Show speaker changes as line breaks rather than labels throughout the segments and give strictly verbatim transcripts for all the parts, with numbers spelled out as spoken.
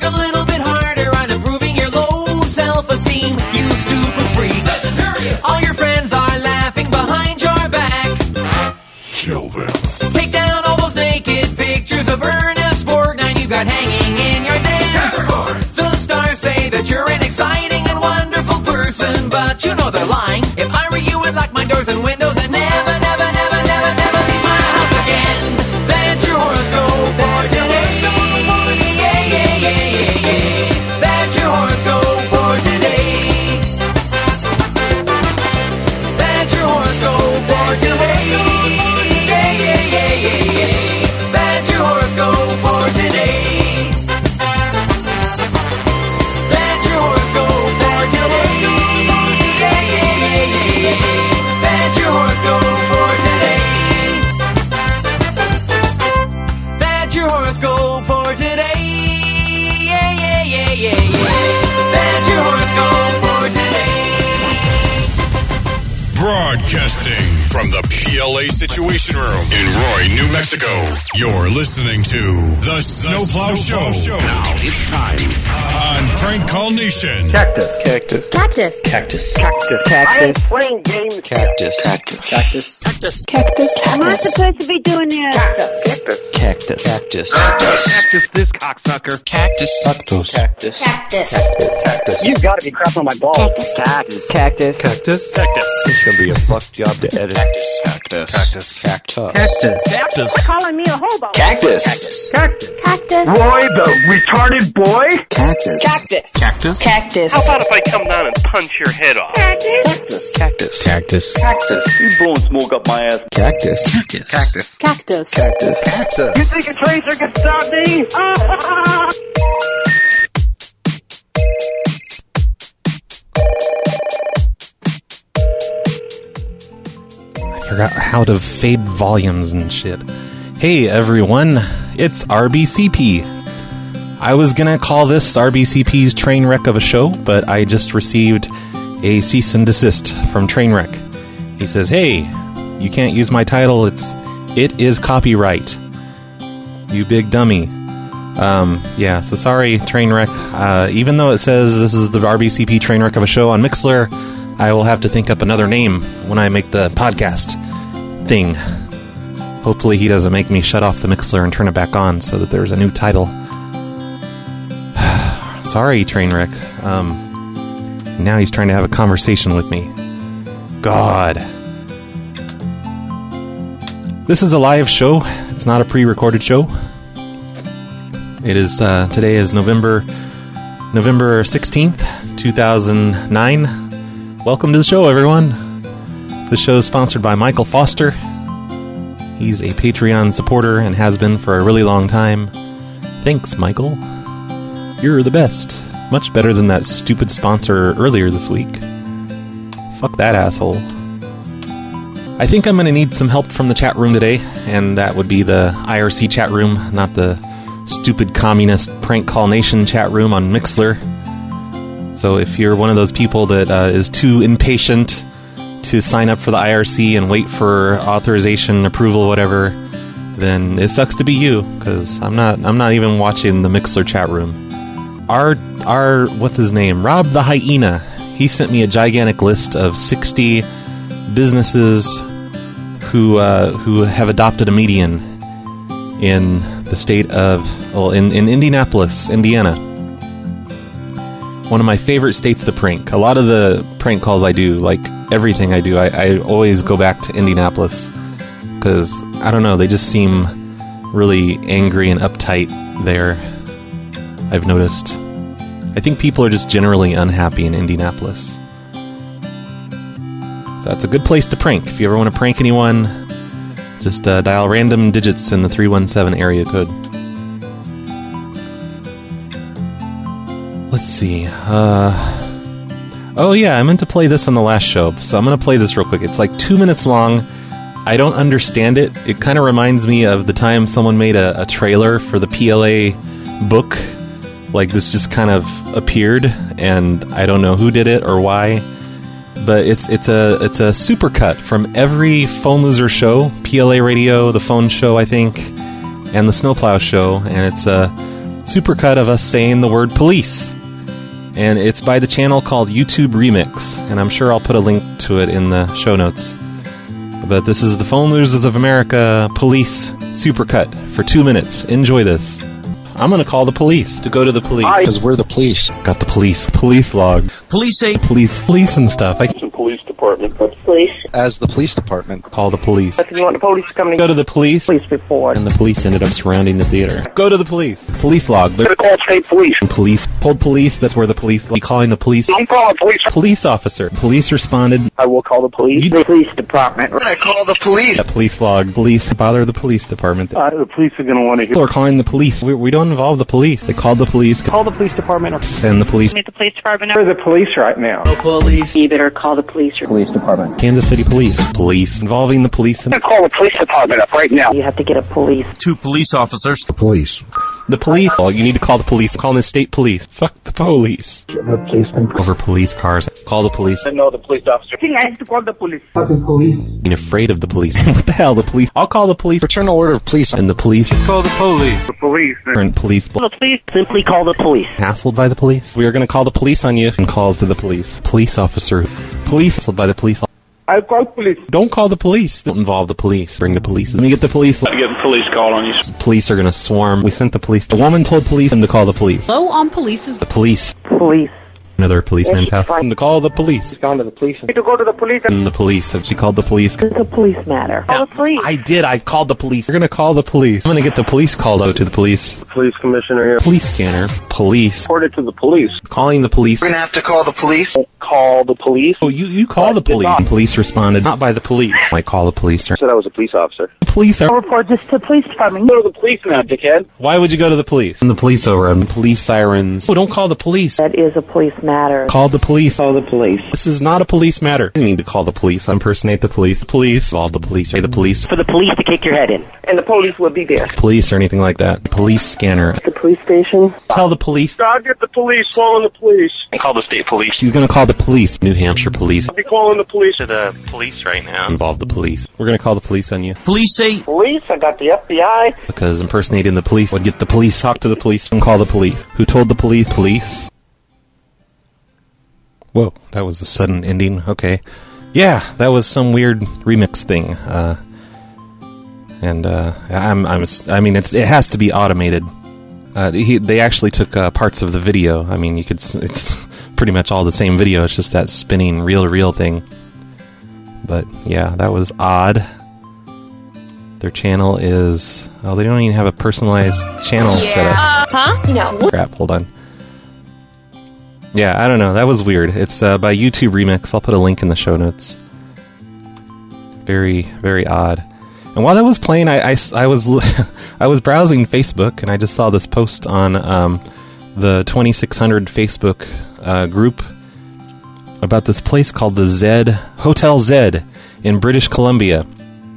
a little bit harder on improving your low self-esteem. You stupid freak. All your friends are laughing behind your back.
Kill them.
Take down all those naked pictures of Ernest Borgnine you've got hanging in your den. Capricorn. The stars say that you're an exciting and wonderful person, but you know they're lying. If I were you, I'd lock my doors and windows and never, never, never, never, never leave my house again. That's your horoscope for today. Yeah, yeah, yeah, yeah, yeah. That's your horoscope for today. That's your horoscope for today. Yeah, yeah, yeah, yeah, yeah. That's your horoscope for today. That's your horoscope for today. Yeah, yeah, yeah, yeah, yeah. That's your horoscope for today. That's your horoscope for today. Yeah, yeah, yeah, yeah, yeah. That's your horoscope for today.
Broadcasting from the P L A Situation Room in Roy, New Mexico. You're listening to The Snowplow Show. Show.
Now it's time
On Prank Call Nation.
Cactus. Cactus.
Cactus.
Cactus. Cactus. Cactus.
playing games.
Cactus. Cactus. Cactus.
Cactus. Cactus.
Am I supposed to be doing this?
Cactus. Cactus. Cactus.
Cactus this cocksucker.
Cactus. Cactus. Cactus.
Cactus.
Cactus.
You've got to be crapping on my balls.
Cactus.
Cactus. Cactus. Cactus. Cactus. It's gonna be a fuck job to edit. Cactus. Cactus. Cactus. Cactus. Cactus. Cactus.
Calling me a hobo.
Cactus. Cactus. Cactus.
Cactus.
Roy, the retarded boy.
Cactus.
Cactus.
Cactus.
Cactus.
How about if I come down and punch your head off?
Cactus.
Cactus. Cactus. Cactus.
You blowing smoke up my ass.
Cactus. Cactus. Cactus.
Cactus.
Cactus. Cactus.
You think a tracer can stop me?
I forgot how to fade volumes and shit. Hey everyone, it's R B C P. I was gonna call this R B C P's train wreck of a show, but I just received a cease and desist from Trainwreck. He says, hey, you can't use my title, it's it is copyright. You big dummy. Um, yeah, so sorry, Trainwreck. Uh, even though it says this is the R B C P train wreck of a show on Mixlr, I will have to think up another name when I make the podcast thing. Hopefully he doesn't make me shut off the Mixlr and turn it back on so that there's a new title. Sorry, Trainwreck. Um, now he's trying to have a conversation with me. God. This is a live show. It's not a pre-recorded show. It is, uh, today is November, November sixteenth, two thousand nine. Welcome to the show, everyone. The show is sponsored by Michael Foster. He's a Patreon supporter and has been for a really long time. Thanks, Michael. You're the best. Much better than that stupid sponsor earlier this week. Fuck that asshole. I think I'm going to need some help from the chat room today, and that would be the I R C chat room, not the stupid communist Prank Call Nation chat room on Mixlr. So if you're one of those people that uh, is too impatient to sign up for the I R C and wait for authorization, approval, whatever, then it sucks to be you, because I'm not I'm not even watching the Mixlr chat room. Our, our, what's his name? Rob the Hyena. He sent me a gigantic list of sixty businesses who uh, who have adopted a median in the state of, well, in, in Indianapolis, Indiana. One of my favorite states to prank. A lot of the prank calls I do, like everything I do, I, I always go back to Indianapolis. Because, I don't know, they just seem really angry and uptight there, I've noticed. I think people are just generally unhappy in Indianapolis. So that's a good place to prank. If you ever want to prank anyone, just uh, dial random digits in the three one seven area code. Let's see. Uh, oh yeah, I meant to play this on the last show, so I'm going to play this real quick. It's like two minutes long. I don't understand it. It kind of reminds me of the time someone made a, a trailer for the P L A book. Like, this just kind of appeared, and I don't know who did it or why. But it's it's a it's a supercut from every Phone Loser show, P L A Radio, the Phone Show, I think, and the Snowplow Show, and it's a supercut of us saying the word police. And it's by the channel called YouTube Remix. And I'm sure I'll put a link to it in the show notes. But this is the Phone Losers of America Police Supercut for two minutes. Enjoy this. I'm going to call the police to go to the police.
Because we're the police.
Got the police. Police log.
Police say
Police. Police and stuff. I
Police department.
Police.
As the police department.
call the police.
If you want the police to come and
Go to the police.
police report.
And the police ended up surrounding the theater. Go to the police. Police log.
Gonna call state police.
Police. Told police. That's where the police. Calling the police.
I'm calling police.
Police officer. Police responded.
I will call the police.
You-
The police department.
I call the police.
A police log. Police. Bother the police department.
Uh, the police are gonna want to hear.
People are calling the police. We, we don't involve the police. They called the police.
Call the police department.
And the police.
At the police department.
Where's the police right now?
You better call the police.
Police department.
Kansas City Police. Police. Involving the police. And
I'm gonna call the police department up right now.
You have to get a police.
two police officers.
the police. Oh, you need to call the police. Call the state police. Fuck the police.
The policeman.
Over police cars. Call the police.
I know the police officer.
I think I have to call the police.
Being afraid of the police. What the hell? The police. I'll call the police.
Fraternal order of police.
And the police.
Call the police.
The police.
And police.
The police. Simply call the police.
Hassled by the police. We are going to call the police on you. And calls to the police. Police officer. Police. Hassled by the police.
I'll call police.
Don't call the police. Don't involve the police. Bring the police. Let me get the police.
I get the police call on you.
Police are going to swarm. We sent the police. The woman told police to call the police.
Low on police's
The police.
Police.
Another policeman's house. To call the police.
Gone to the police.
To go to the police.
And the police. She called the police.
It's a police matter. Call the police.
I did. I called the police. We're going to call the police. I'm going to get the police called out to the police.
Police commissioner here.
Police scanner. Police.
Report it to the police.
Calling the police.
We're gonna have to call the police. Call the police.
Oh, you, you call the
did
police.
not.
Police responded. Not by the police. I call the police.
Said I was a police officer.
The police are...
Report this to the police department.
Go to the police now, dickhead.
Why would you go to the police? And the police over. And police sirens. Oh, don't call the police.
That is a police matter.
Call the police.
Call the police.
This is not a police matter. I need to call the police. Impersonate the police. Police. Call the police. Say the police.
For the police to kick your head in. And the police will be there.
Police or anything like that. Police scanner.
The police station.
Tell the police.
I'll get the police. Calling the police. Call the state police.
She's going to call the police. New Hampshire police.
I'll be calling the police.
To the police right now.
Involve the police. We're going to call the police on you.
Police say
Police? I got the F B I.
Because impersonating the police would get the police, talk to the police, and call the police. Who told the police? Police? Whoa, that was a sudden ending. Okay. Yeah, that was some weird remix thing. Uh, and uh, I'm, I'm, I mean, it's, it has to be automated. Uh, he, they actually took uh, parts of the video. I mean, you could, it's pretty much all the same video. It's just that spinning reel-to-reel thing. But yeah, that was odd. Their channel is... Oh, they don't even have a personalized channel set up.
Huh? You know.
Crap, hold on. Yeah, I don't know. That was weird. It's uh, by YouTube Remix. I'll put a link in the show notes. Very, very odd. And while that was playing, I, I, I was I was browsing Facebook, and I just saw this post on um, the twenty-six hundred Facebook uh, group about this place called the Zed Hotel Zed in British Columbia.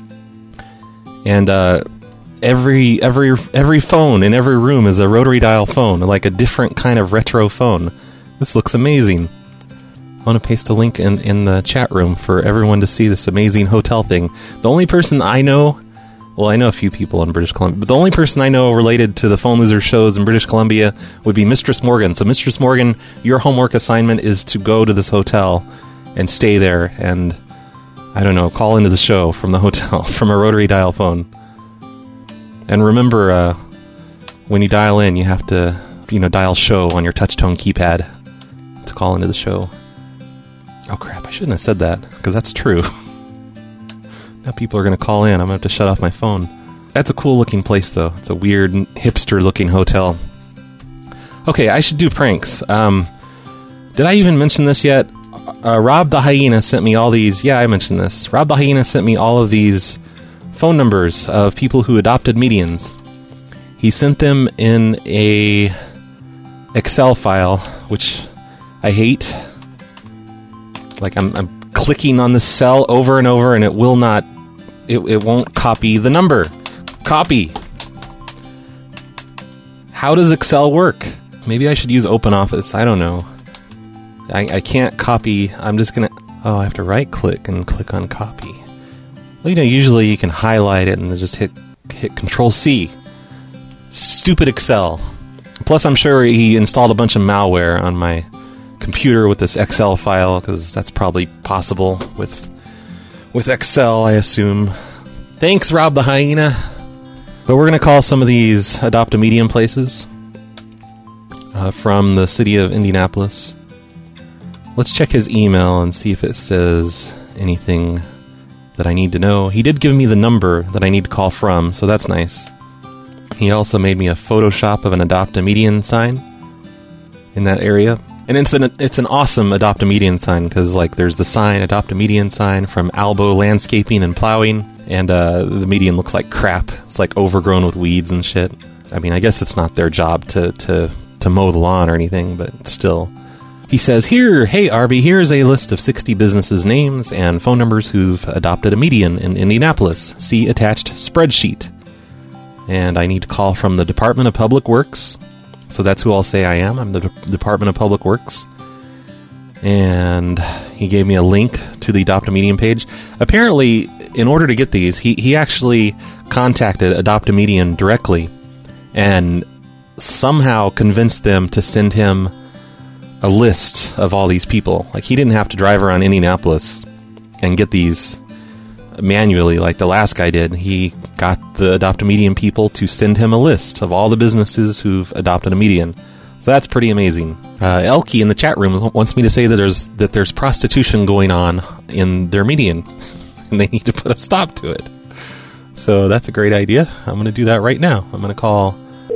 And uh, every every every phone in every room is a rotary dial phone, like a different kind of retro phone. This looks amazing. I want to paste a link in, in the chat room for everyone to see this amazing hotel thing. The only person I know, well, I know a few people in British Columbia, but the only person I know related to the Phone Loser shows in British Columbia would be Mistress Morgan. So, Mistress Morgan, your homework assignment is to go to this hotel and stay there and, I don't know, call into the show from the hotel, from a rotary dial phone. And remember, uh, when you dial in, you have to, you know, dial show on your touch-tone keypad to call into the show. Oh crap, I shouldn't have said that, because that's true. Now people are going to call in, I'm going to have to shut off my phone. That's a cool looking place though. It's a weird, hipster looking hotel. Okay, I should do pranks. Um, did I even mention this yet? Uh, Rob the Hyena sent me all these, yeah, I mentioned this. Rob the Hyena sent me all of these phone numbers of people who adopted medians. He sent them in a Excel file, which I hate. Like, I'm, I'm clicking on the cell over and over, and it will not... It, it won't copy the number. Copy! How does Excel work? Maybe I should use OpenOffice. I don't know. I, I can't copy... I'm just gonna... Oh, I have to right-click and click on copy. Well, you know, usually you can highlight it and then just hit, hit Control-C. Stupid Excel. Plus, I'm sure he installed a bunch of malware on my computer with this Excel file, because that's probably possible with with Excel, I assume. Thanks, Rob the Hyena. But we're going to call some of these Adopt-A-Median places uh, from the city of Indianapolis. Let's check his email and see if it says anything that I need to know. He did give me the number that I need to call from, so that's nice. He also made me a Photoshop of an Adopt-A-Median sign in that area. And it's an, it's an awesome Adopt-A-Median sign, because like there's the sign, Adopt-A-Median sign from Albo Landscaping and Plowing, and uh, the median looks like crap. It's like overgrown with weeds and shit. I mean, I guess it's not their job to, to, to mow the lawn or anything, but still. He says, here, hey Arby, here's a list of sixty businesses' names and phone numbers who've adopted a median in Indianapolis. See attached spreadsheet. And I need to call from the Department of Public Works. So that's who I'll say I am. I'm the De- Department of Public Works. And he gave me a link to the Adopt-A-Median page. Apparently, in order to get these, he, he actually contacted Adopt-A-Median directly and somehow convinced them to send him a list of all these people. Like, he didn't have to drive around Indianapolis and get these manually like the last guy did. He got the Adopt-A-Median people to send him a list of all the businesses who've adopted a median. So that's pretty amazing. Uh, Elkie in the chat room wants me to say that there's that there's prostitution going on in their median, and they need to put a stop to it. So that's a great idea. I'm going to do that right now. I'm going to call...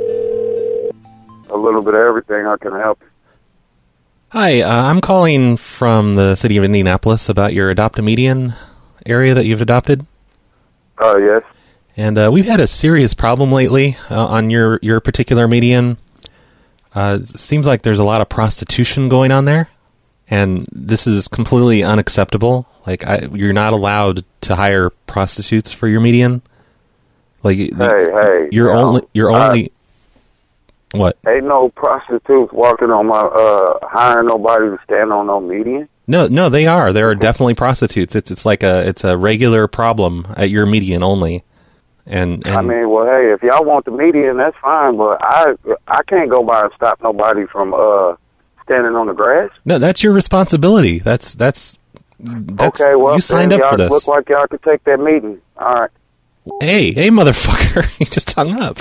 A little bit of everything. I can help.
Hi, uh, I'm calling from the city of Indianapolis about your Adopt-A-Median area that you've adopted.
Oh, uh, yes.
And uh, we've had a serious problem lately uh, on your, your particular median. Uh, it seems like there's a lot of prostitution going on there, and this is completely unacceptable. Like, I, you're not allowed to hire prostitutes for your median. Like,
hey, hey,
you're
you
only,
know,
you're only, I, what?
Ain't no prostitutes walking on my, uh, hiring nobody to stand on no median.
No, no, they are. There are definitely prostitutes. It's, it's like a, it's a regular problem at your median only. And, and
I mean, well, hey, if y'all want the median, that's fine, but I I can't go by and stop nobody from uh standing on the grass.
No, that's your responsibility. That's that's, that's
okay. Well,
you signed up
y'all
for this.
Look like y'all could take that meeting. All right.
Hey, hey, motherfucker! He just hung up.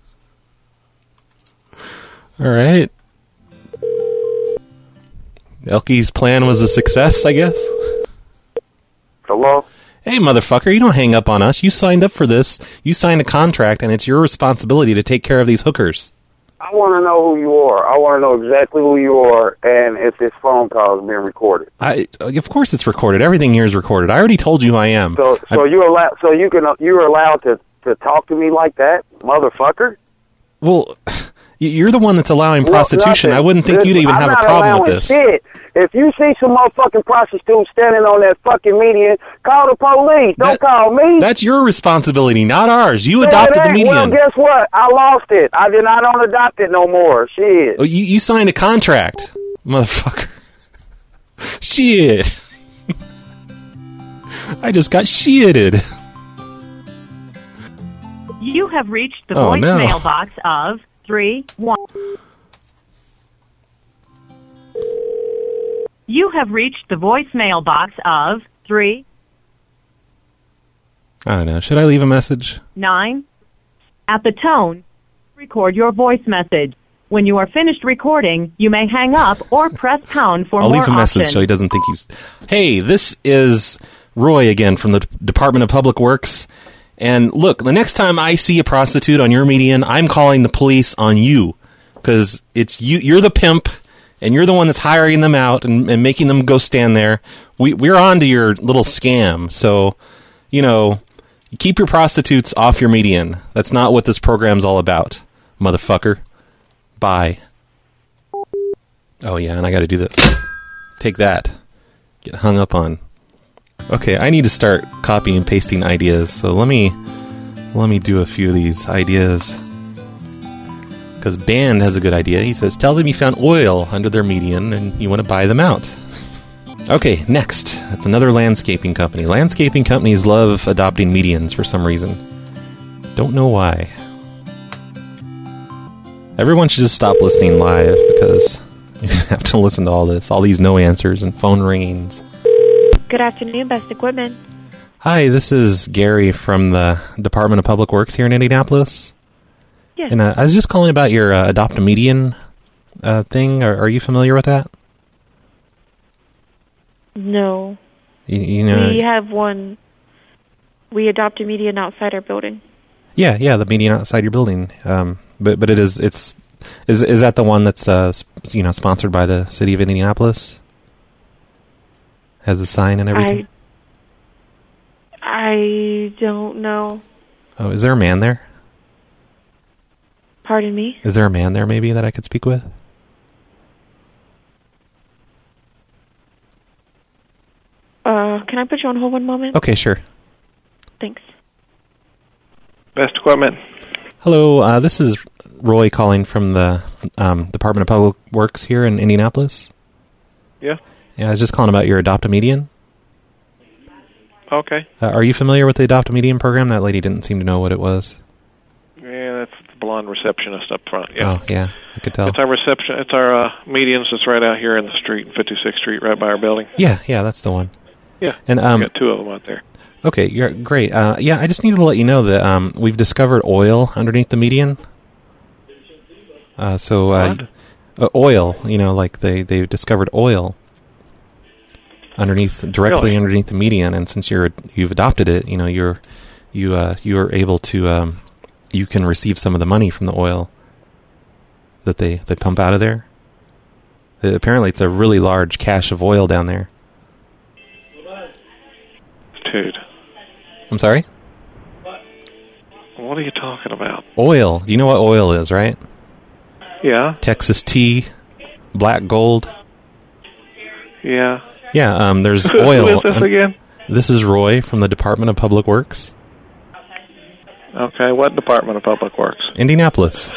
All right. Elkie's plan was a success, I guess.
Hello.
Hey, motherfucker, you don't hang up on us. You signed up for this. You signed a contract, and it's your responsibility to take care of these hookers.
I want to know who you are. I want to know exactly who you are, and if this phone call is being recorded.
I, of course, it's recorded. Everything here is recorded. I already told you who I am.
So, so
I,
you allow, so you can, you're allowed to, to talk to me like that, motherfucker?
Well, you're the one that's allowing prostitution.
Well,
I wouldn't think
listen,
you'd even
I'm
have a
not
problem with
allowing
this.
Shit. If you see some motherfucking prostitutes standing on that fucking median, call the police. Don't
that,
call me.
That's your responsibility, not ours. You
Man,
adopted the median.
Well, guess what? I lost it. I did. I don't adopt it no more. Shit.
Oh, you, you signed a contract, motherfucker. Shit. I just got shitted.
You have reached the
oh,
voicemail
no.
box of three one. You have reached the voicemail box of three.
I don't know. Should I leave a message?
Nine. At the tone, record your voice message. When you are finished recording, you may hang up or press pound for
I'll
more
leave a message
options.
so he doesn't think he's... Hey, this is Roy again from the Department of Public Works. And look, the next time I see a prostitute on your median, I'm calling the police on you. Because it's you, you're the pimp, and you're the one that's hiring them out and, and making them go stand there. We, we're on to your little scam. So, you know, keep your prostitutes off your median. That's not what this program's all about, motherfucker. Bye. Oh, yeah, and I gotta do this. Take that. Get hung up on. Okay, I need to start copying and pasting ideas, so let me let me do a few of these ideas. Because Band has a good idea. He says, tell them you found oil under their median and you want to buy them out. Okay, next. That's another landscaping company. Landscaping companies love adopting medians for some reason. Don't know why. Everyone should just stop listening live because you have to listen to all this, all these no answers and phone ringings.
Good afternoon, Best Equipment.
Hi, this is Gary from the Department of Public Works here in Indianapolis.
Yes.
And uh, I was just calling about your uh, Adopt a Median uh, thing. Are, are you familiar with that?
No.
You, you know,
we have one. We adopt a median outside our building.
Yeah, yeah, the median outside your building. Um, but but it is it's is is that the one that's uh sp- you know sponsored by the city of Indianapolis? Has the sign and everything.
I I don't know.
Oh, is there a man there?
Pardon me?
Is there a man there maybe that I could speak with?
Uh, can I put you on hold one moment?
Okay, sure.
Thanks.
Best Equipment.
Hello, uh, this is Roy calling from the um, Department of Public Works here in Indianapolis.
Yeah.
Yeah, I was just calling about your Adopt a Median.
Okay.
Uh, are you familiar with the Adopt a Median program? That lady didn't seem to know what it was.
Yeah, that's the blonde receptionist up front. Yeah.
Oh, yeah, I could tell.
It's our reception. It's our uh, medians. It's right out here in the street, fifty-sixth Street, right by our building.
Yeah, yeah, that's the one.
Yeah.
And um,
we got two of them out there.
Okay, you're great. Uh, yeah, I just needed to let you know that um, we've discovered oil underneath the median. Uh, so uh, uh, oil, you know, like they they've discovered oil underneath, directly
really?
underneath the median, and since you're you've adopted it, you know, you're you uh, you are able to um, you can receive some of the money from the oil that they they pump out of there. Uh, apparently, it's a really large cache of oil down there.
Dude.
I'm sorry?
What are you talking about?
Oil. You know what oil is, right?
Yeah.
Texas tea, black gold.
Yeah.
Yeah, um, there's oil.
Who is this again?
This is Roy from the Department of Public Works.
Okay, what Department of Public Works?
Indianapolis.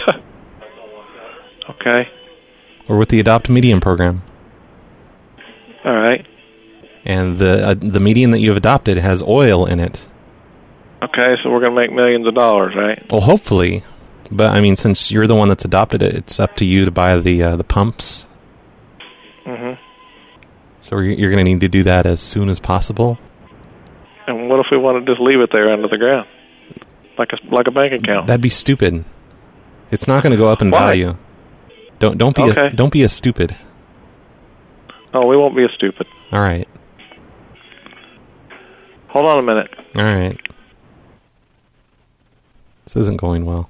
Okay.
We're with the Adopt a Median program.
All right.
And the uh, the median that you've adopted has oil in it.
Okay, so we're going to make millions of dollars, right?
Well, hopefully. But, I mean, since you're the one that's adopted it, it's up to you to buy the uh, the pumps.
Mm-hmm.
So you're going to need to do that as soon as possible.
And what if we want to just leave it there under the ground? Like a, like a bank account?
That'd be stupid. It's not going to go up in
Why?
value. Don't don't be
okay.
a, don't be a stupid.
Oh, we won't be a stupid.
All right.
Hold on a minute.
All right. This isn't going well.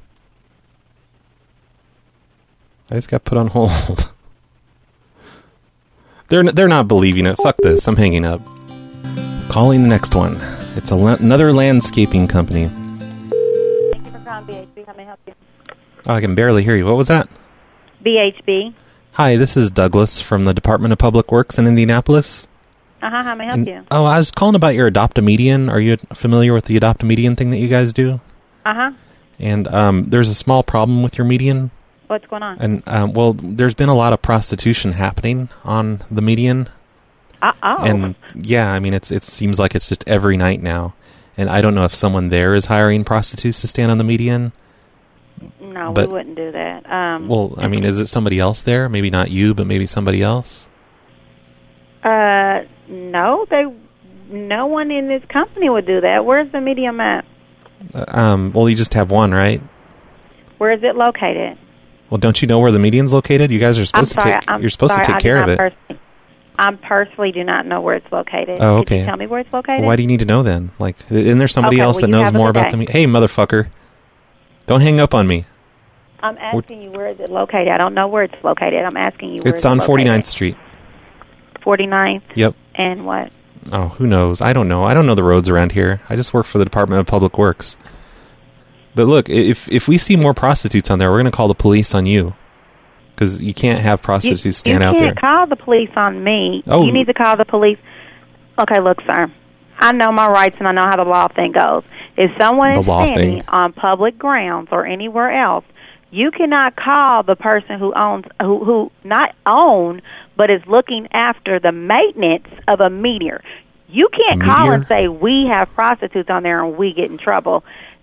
I just got put on hold. they're n- they're not believing it. Fuck this. I'm hanging up. Calling the next one. It's a la- another landscaping company.
Thank you for calling B H B. How may I help you?
Oh, I can barely hear you. What was that?
B H B.
Hi, this is Douglas from the Department of Public Works in Indianapolis.
Uh-huh, how may I help
And-
you?
Oh, I was calling about your Adopt a Median. Are you familiar with the Adopt a Median thing that you guys do?
Uh-huh.
And um, there's a small problem with your median.
What's going on?
And, um, well, there's been a lot of prostitution happening on the median.
Uh-oh.
And, yeah, I mean, it's it seems like it's just every night now. And I don't know if someone there is hiring prostitutes to stand on the median.
No,
but,
we wouldn't do that. Um,
well, I mean, is it somebody else there? Maybe not you, but maybe somebody else?
Uh, no, they, no one in this company would do that. Where's the medium at?
Uh, um, well, you just have one, right?
Where is it located?
Well, don't you know where the median's located? You guys are supposed
I'm sorry,
to take.
I'm
You're supposed
sorry,
to take
I do
care
not
of it.
Personally, I personally do not know where it's located.
Oh,
Could
okay.
you tell me where it's located?
Well, why do you need to know then? Like, isn't there somebody
Okay,
else
well,
that
you
knows
have a
more
good
about
day.
the me- Hey, motherfucker. Don't hang up on me.
I'm asking you where is it located. I don't know where it's located. I'm asking you where
It's
is
on
it
forty-ninth Street.
forty-ninth?
Yep.
And what?
Oh, who knows? I don't know. I don't know the roads around here. I just work for the Department of Public Works. But look, if if we see more prostitutes on there, we're going to call the police on you. Because you can't have prostitutes
you,
stand
you
out there.
can't call the police on me.
Oh.
You need to call the police. Okay, look, sir. I know my rights and I know how the law thing goes. If someone
The
is
law
standing
thing.
on public grounds or anywhere else, you cannot call the person who owns, who, who not own, but is looking after the maintenance of a meteor. You can't
A
call
meteor?
and say, we have prostitutes on there and we get in trouble.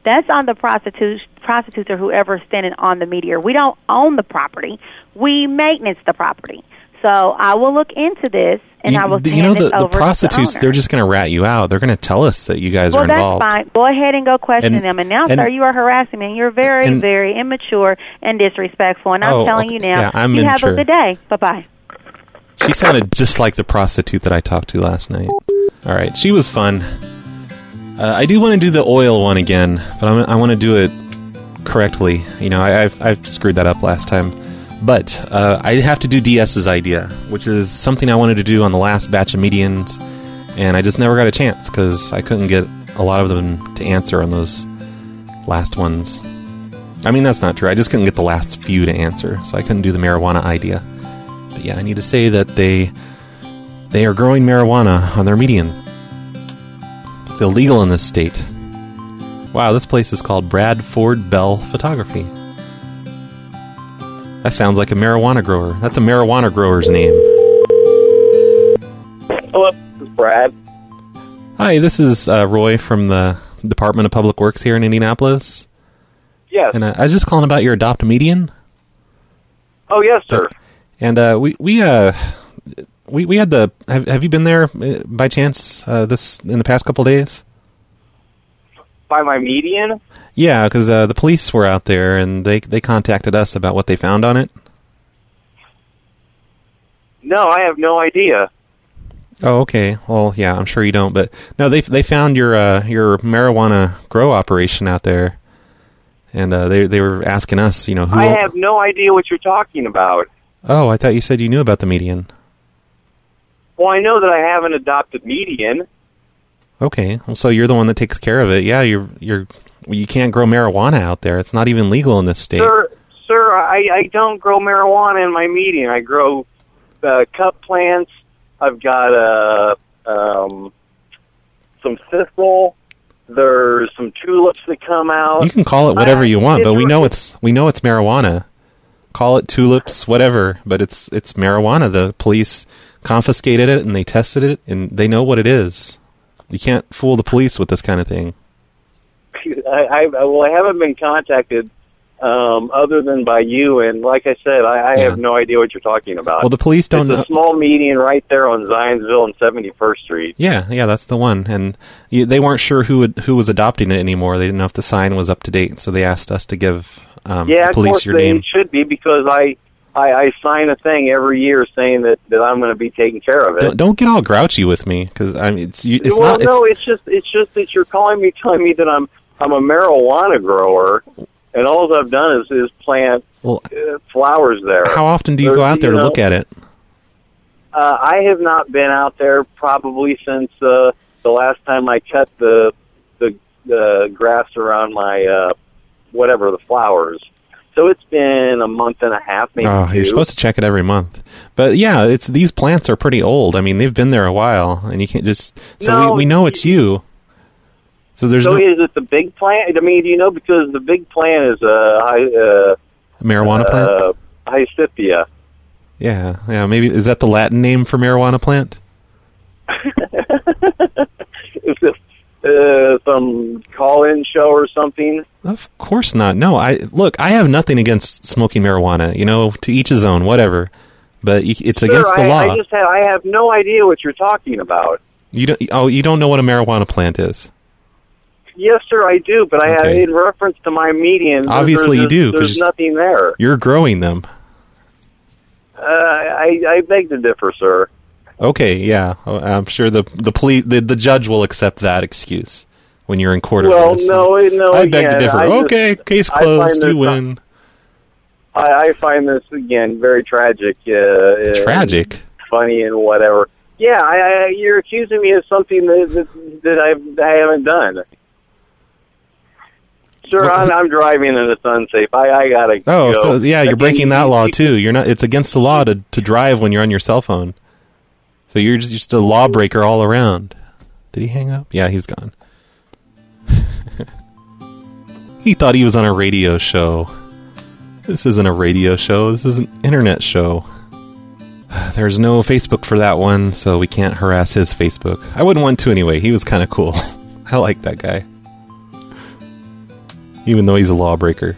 That's on the prostitute, prostitutes or whoever's standing on the meter. We don't own the property. We maintenance the property. So I will look into this, and
you,
I will hand
you know the,
it over
the prostitutes.
to the
they're just going to rat you out. They're going to tell us that you guys
well,
are involved.
Well, that's fine. Go ahead and go question
and,
them. And now,
and,
sir, you are harassing me. And you're very,
and,
very immature and disrespectful. And I'm
oh,
telling
okay.
you now,
yeah, I'm
you
immature.
have a good day. Bye-bye.
She sounded just like the prostitute that I talked to last night. All right, she was fun. Uh, I do want to do the oil one again, but I'm, I want to do it correctly. You know, I, I've, I've screwed that up last time. But uh, I have to do DS's idea, which is something I wanted to do on the last batch of medians, and I just never got a chance because I couldn't get a lot of them to answer on those last ones. I mean, that's not true. I just couldn't get the last few to answer, so I couldn't do the marijuana idea. But yeah, I need to say that they they are growing marijuana on their median. It's illegal in this state. Wow, this place is called Bradford Bell Photography. That sounds like a marijuana grower. That's a marijuana grower's name.
Hello, this is Brad.
Hi, this is uh, Roy from the Department of Public Works here in Indianapolis.
Yes.
And uh, I was just calling about your Adopt a Median.
Oh, yes, sir.
And uh, we we uh we we had the have have you been there uh, by chance uh, this in the past couple days?
By my median?
Yeah, because uh, the police were out there and they they contacted us about what they found on it.
No, I have no idea.
Oh, okay. Well, yeah, I'm sure you don't, but no, they they found your uh, your marijuana grow operation out there, and uh, they they were asking us, you know, who.
I have no idea what you're talking about.
Oh, I thought you said you knew about the median.
Well, I know that I have an adopted median.
Okay, well, so you're the one that takes care of it. Yeah, you're you're you can't grow marijuana out there. It's not even legal in this state.
Sir, sir, I, I don't grow marijuana in my median. I grow uh, cup plants. I've got uh, um, some thistle. There's some tulips that come out.
You can call it whatever you want, but we know it's we know it's marijuana. Call it tulips, whatever, but it's it's marijuana. The police confiscated it and they tested it, and they know what it is. You can't fool the police with this kind of thing.
I, I well, I haven't been contacted um, other than by you, and like I said, I, I
Yeah.
have no idea what you're talking about.
Well, the police don't
It's
know.
a small median right there on Zionsville and seventy-first Street.
Yeah, yeah, that's the one. And you, they weren't sure who would, who was adopting it anymore. They didn't know if the sign was up to date, so they asked us to give um,
yeah,
the police
of course
your
they
name.
should be, because I, I, I sign a thing every year saying that, that I'm going to be taking care of it.
Don't, don't get all grouchy with me, because I mean, it's you, it's
well,
not. It's,
no, it's just it's just that you're calling me, telling me that I'm I'm a marijuana grower, and all I've done is is plant
well,
uh, flowers there.
how often do you
There's-
go out there
you
to
know,
look at it?
Uh, I have not been out there probably since uh, the last time I cut the the, the grass around my uh, whatever the flowers. So it's been a month and a half, maybe
Oh,
two.
you're supposed to check it every month. But yeah, it's these plants are pretty old. I mean, they've been there a while, and you can't just. So
No,
we, we know it's you. So there's
so
no
is it the big plant? I mean, do you know, because the big plant is a uh, uh,
marijuana plant.
uh, Hyacithia.
Yeah, yeah. Maybe is that the Latin name for marijuana plant?
Is this uh, some call-in show or something?
Of course not. No, I look. I have nothing against smoking marijuana. You know, to each his own, whatever. But you, it's
Sir,
against the
I,
law.
I just have, I have no idea what you're talking about.
You don't. Oh, you don't know what a marijuana plant is.
Yes, sir, I do, but I have
Okay.
in reference to my median. there-
Obviously
there's,
you do,
There's
'cause
nothing there.
You're growing them.
Uh, I, I beg to differ, sir.
Okay, yeah. Oh, I'm sure the the police the, the judge will accept that excuse when you're in court.
Well,
over this.
no, no.
I beg
again,
to differ.
I just-
Okay, case
I find
closed.
this-
You win.
I, I find this again very tragic. Uh,
Tragic.
and funny and whatever. Yeah, I, I, you're accusing me of something that that, that I've, I haven't done. Sir,
Well,
I'm, I'm driving and it's unsafe. I, I gotta.
Oh,
go.
so yeah, you're
Again,
breaking that
you-
law
you-
too. You're not. It's against the law to, to drive when you're on your cell phone. So you're just, just a lawbreaker all around. Did he hang up? Yeah, he's gone. He thought he was on a radio show. This isn't a radio show. This is an internet show. There's no Facebook for that one, so we can't harass his Facebook. I wouldn't want to anyway. He was kind of cool. I like that guy. even though he's a lawbreaker.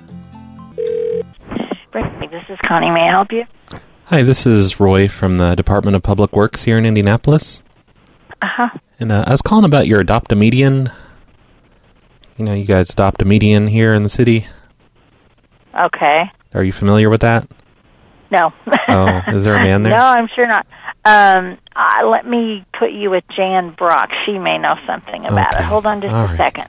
This is Connie. May I help you?
Hi, this is Roy from the Department of Public Works here in Indianapolis.
Uh-huh.
And uh, I was calling about your Adopt-A-Median. You know, you guys adopt a median here in the city.
Okay.
Are you familiar with that?
No.
Oh, is there a man there?
No, I'm sure not. Um, uh, let me put you with Jan Brock. She may know something about
Okay.
it. Hold on just
All
a
right.
second.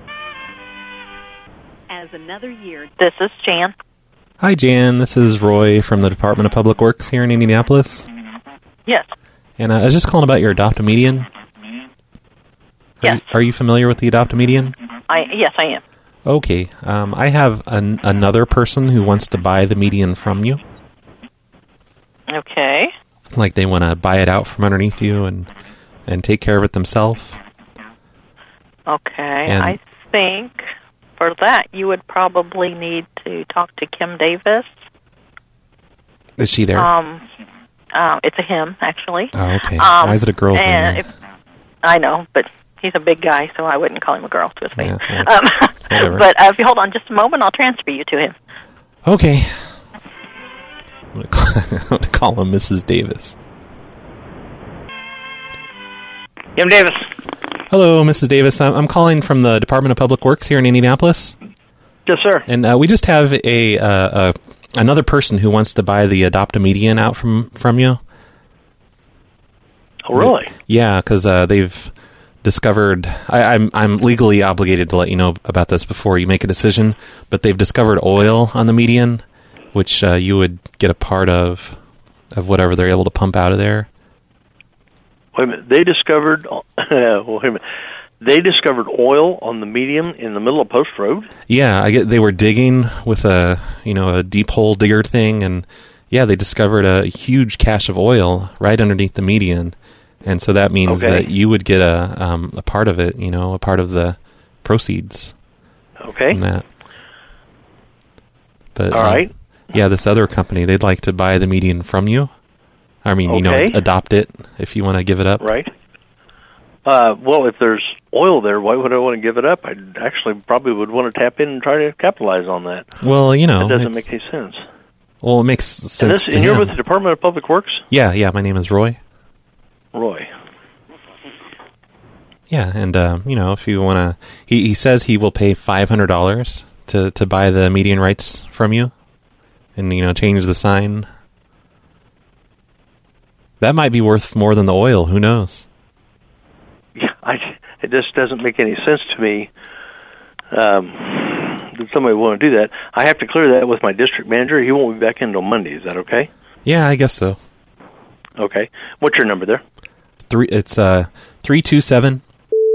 As another year.
This is Jan.
Hi, Jan. This is Roy from the Department of Public Works here in Indianapolis.
Yes.
And uh, I was just calling about your Adopt-A-Median. Are
Yes.
You, are you familiar with the Adopt-A-Median?
I yes, I am.
Okay. Um, I have an, another person who wants to buy the median from you.
Okay.
Like they want to buy it out from underneath you and and take care of it themselves.
Okay.
And-
I think for that you would probably need to talk to Kim Davis.
Is she there?
Um, uh, it's a him, actually.
Oh, okay.
Um,
Why is it a girl's name
and
then?
if- I know, but he's a big guy, so I wouldn't call him a girl to his face.
Yeah, yeah.
Um,
Whatever.
but uh, if you hold on just a moment, I'll transfer you to him.
Okay. I'm going to call, I'm gonna call him Missus Davis.
Kim Davis.
Hello, Missus Davis. I'm I'm calling from the Department of Public Works here in Indianapolis.
Yes, sir.
And uh, we just have a, uh, a another person who wants to buy the Adopt-A-Median out from, from you.
Oh, really?
Yeah, because uh, they've discovered. I, I'm I'm legally obligated to let you know about this before you make a decision. But they've discovered oil on the median, which uh, you would get a part of of whatever they're able to pump out of there.
Wait a minute. They discovered. Well, wait a minute. They discovered oil on the median in the middle of Post Road.
Yeah, I get. They were digging with a you know a deep hole digger thing, and yeah, they discovered a huge cache of oil right underneath the median, and so that means
Okay.
that you would get a um, a part of it. You know, a part of the proceeds.
Okay.
From that. But
All
uh,
right.
yeah, this other company, they'd like to buy the median from you. I mean, you know,
Okay.
adopt it if you want to give it up.
Right. Uh, well, if there's oil there, why would I want to give it up? I actually probably would want to tap in and try to capitalize on that.
Well, you know,
That doesn't
it's-
make any sense.
Well, it makes sense
And, this,
to
and you're
him.
with the Department of Public Works?
Yeah, yeah, my name is Roy.
Roy.
Yeah, and uh, you know, if you want to, he he says he will pay five hundred dollars to to buy the median rights from you, and you know, change the sign. That might be worth more than the oil. Who knows?
Yeah, I, it just doesn't make any sense to me um, that somebody would want to do that. I have to clear that with my district manager. He won't be back in until Monday. Is that okay?
Yeah, I guess so.
Okay. What's your number there?
Three. It's uh three two seven.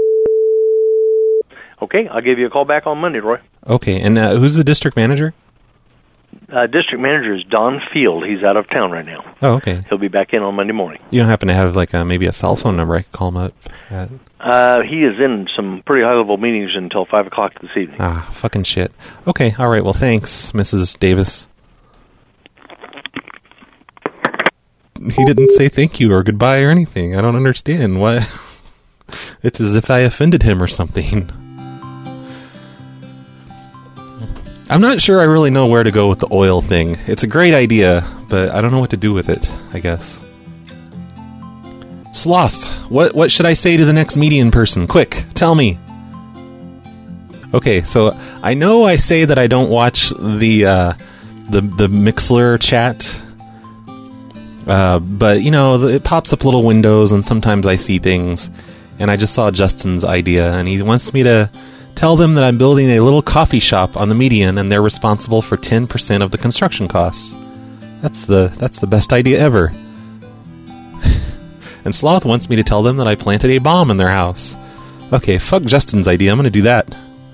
Okay, I'll give you a call back on Monday, Roy.
Okay, and uh, who's the district manager?
Uh, district manager is Don Field. He's out of town right now.
Oh, okay.
He'll be back in on Monday morning.
You don't happen to have like a, maybe a cell phone number I could call him up at?
Uh, he is in some pretty high-level meetings until five o'clock this evening.
Ah, fucking shit. Okay, all right. Well, thanks, Missus Davis. He didn't say thank you or goodbye or anything. I don't understand. Why? It's as if I offended him or something. I'm not sure I really know where to go with the oil thing. It's a great idea, but I don't know what to do with it, I guess. Sloth, what what should I say to the next median person? Quick, tell me. Okay, so I know I say that I don't watch the uh, the the Mixler chat, uh, but you know it pops up little windows, and sometimes I see things. And I just saw Justin's idea, and he wants me to tell them that I'm building a little coffee shop on the median, and they're responsible for ten percent of the construction costs. That's the that's the best idea ever. And Sloth wants me to tell them that I planted a bomb in their house. Okay, fuck Justin's idea. I'm going to do that.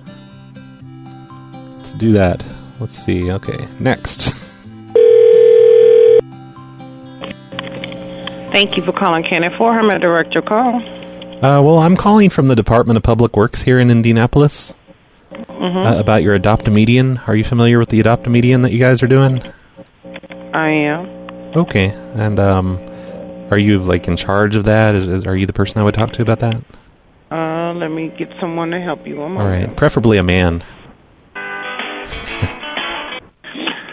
Let's do that. Let's see. Okay, next.
Thank you for calling Cannon four. How may I direct your call?
Uh, well, I'm calling from the Department of Public Works here in Indianapolis
Mm-hmm.
uh, about your Adopt-A-Median. Are you familiar with the Adopt-A-Median that you guys are doing?
I am.
Okay, and um, are you like in charge of that? Is, is, are you the person I would talk to about that?
Uh, let me get someone to help you. One
All
moment.
right, preferably a man.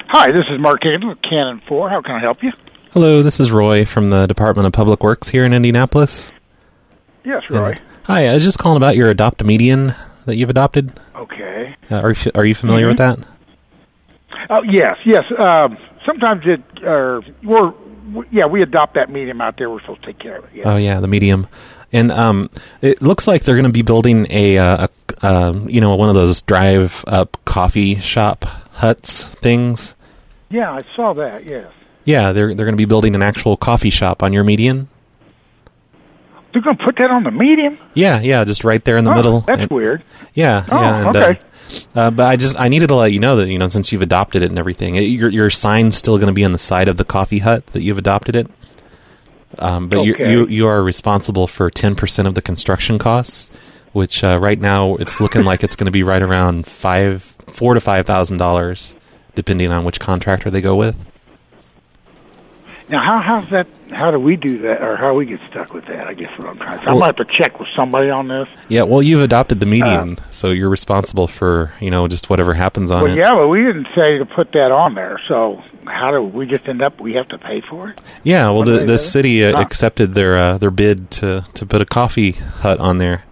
Hi, this is Mark Hayden with Canon four. How can I help you?
Hello, this is Roy from the Department of Public Works here in Indianapolis.
Yes, Roy.
And, hi, I was just calling about your Adopt-A-Median that you've adopted.
Okay.
Uh, are you, are you familiar
mm-hmm.
with that?
Oh, yes, yes. Um, sometimes it, uh, we're, we, yeah, we adopt that medium out there. We're supposed to take care of it. Yeah.
Oh, yeah, the medium. And um, it looks like they're going to be building a, uh, a uh, you know, one of those drive-up coffee shop huts things.
Yeah, I saw that, yes.
Yeah, they're they're going to be building an actual coffee shop on your median.
They're going to put that on the median?
Yeah, yeah, just right there in the
oh,
middle.
That's
and,
weird.
Yeah,
oh,
yeah. And,
okay.
Uh, uh, but I just I needed to let you know that, you know, since you've adopted it and everything, it, your your sign's still going to be on the side of the coffee hut that you've adopted it. Um, but
okay.
you you you are responsible for ten percent of the construction costs, which uh, right now it's looking like it's going to be right around five, four to five thousand dollars, depending on which contractor they go with.
Now, how how's that? How do we do that, or how do we get stuck with that? I guess what I'm trying to say.
Well,
I'm gonna have to check with somebody on this.
Yeah, well, you've adopted the median, uh, so you're responsible for, you know, just whatever happens on
well,
it.
Well, yeah, but we didn't say to put that on there. So how do we just end up? We have to pay for it.
Yeah, well, the the city uh,
huh.
accepted their uh, their bid to, to put a coffee hut on there.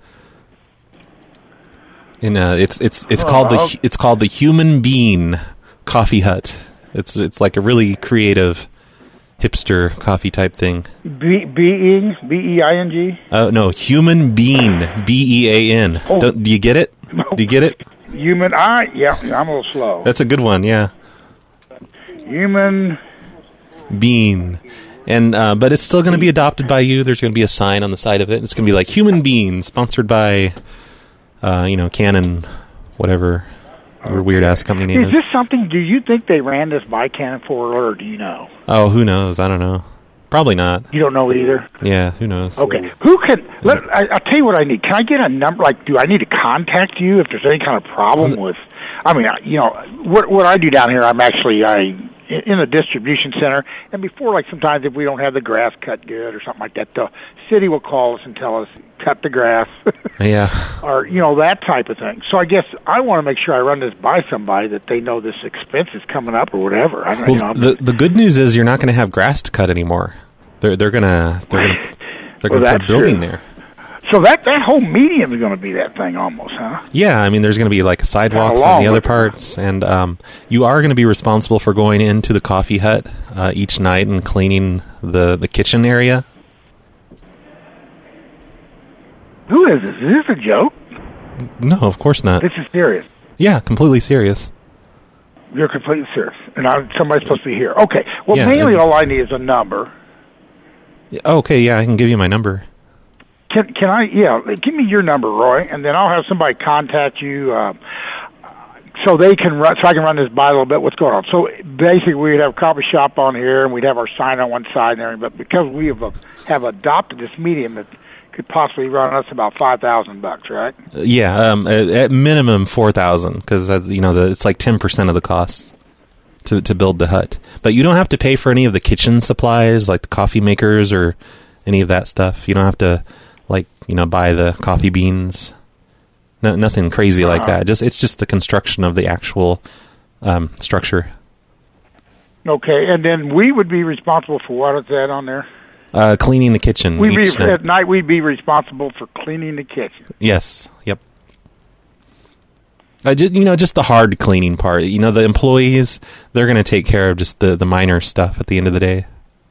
And uh, it's it's it's oh, called the okay. it's called the Human Bean Coffee Hut. It's it's like a really creative hipster coffee type thing.
B being B E I N G.
Oh no, Human Bean B E A N.
Oh.
Don't, do you get it? Do you get it?
Human I yeah, I'm a little slow.
That's a good one. Yeah.
Human
Bean. And uh, but it's still going to be adopted by you. There's going to be a sign on the side of it. It's going to be like Human Bean, sponsored by, uh, you know, Canon, whatever. Your weird ass company name is.
Is this something? Do you think they ran this by Canon four, or do you know?
Oh, who knows? I don't know. Probably not.
You don't know either.
Yeah, who knows?
Okay, who can? Let I, I'll tell you what I need. Can I get a number? Like, do I need to contact you if there's any kind of problem with? I mean, you know, what what I do down here, I'm actually I in a distribution center, and before, like sometimes if we don't have the grass cut good or something like that, the city will call us and tell us cut the grass.
Yeah.
Or, you know, that type of thing. So I guess I want to make sure I run this by somebody that they know this expense is coming up or whatever. I don't
well,
you know.
The the good news is you're not going to have grass to cut anymore. They're they're gonna they're gonna they're
well,
gonna put a building
true.
there.
So that that whole medium is going to be that thing almost, huh?
Yeah, I mean, there's going to be like sidewalks on the other parts, and um, you are going to be responsible for going into the coffee hut uh, each night and cleaning the, the kitchen area.
Who is this? Is this a joke?
No, of course not.
This is serious.
Yeah, completely serious.
You're completely serious, and I'm, somebody's supposed to be here. Okay, well,
yeah,
mainly
and,
all I need is a number.
Okay, yeah, I can give you my number.
Can can I? Yeah, give me your number, Roy, and then I'll have somebody contact you, uh, so they can run. So I can run this by a little bit. What's going on? So basically, we'd have a coffee shop on here, and we'd have our sign on one side and everything. But because we have uh, have adopted this medium, that could possibly run us about five thousand bucks, right?
Uh, yeah, um, at, at minimum four thousand, because you know the, it's like ten percent of the cost to to build the hut. But you don't have to pay for any of the kitchen supplies, like the coffee makers or any of that stuff. You don't have to. Like, you know, buy the coffee beans. No, nothing crazy uh-huh. like that. Just it's just the construction of the actual um, structure.
Okay, and then we would be responsible for what is that on there?
Uh, cleaning the kitchen.
We'd
each
be,
night.
At night, we'd be responsible for cleaning the kitchen.
Yes. Yep. Uh, just, you know, just the hard cleaning part. You know, the employees, they're going to take care of just the, the minor stuff at the end of the day.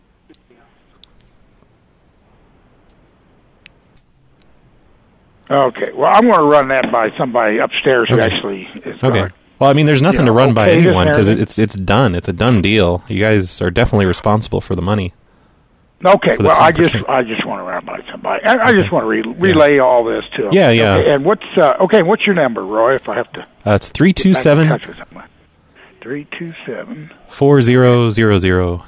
Okay. Well, I'm going to run that by somebody upstairs who
okay.
actually is.
Okay.
Right.
Well, I mean, there's nothing
you know,
to run
okay,
by anyone because it's it's done. It's a done deal. You guys are definitely responsible for the money.
Okay. Well, I just I just want to run by somebody. I, I just want to re- relay yeah. all this to them.
Yeah, yeah.
Okay, and what's uh, okay? What's your number, Roy? If I have to.
Uh, it's three two seven.
Three two seven.
Four zero zero zero.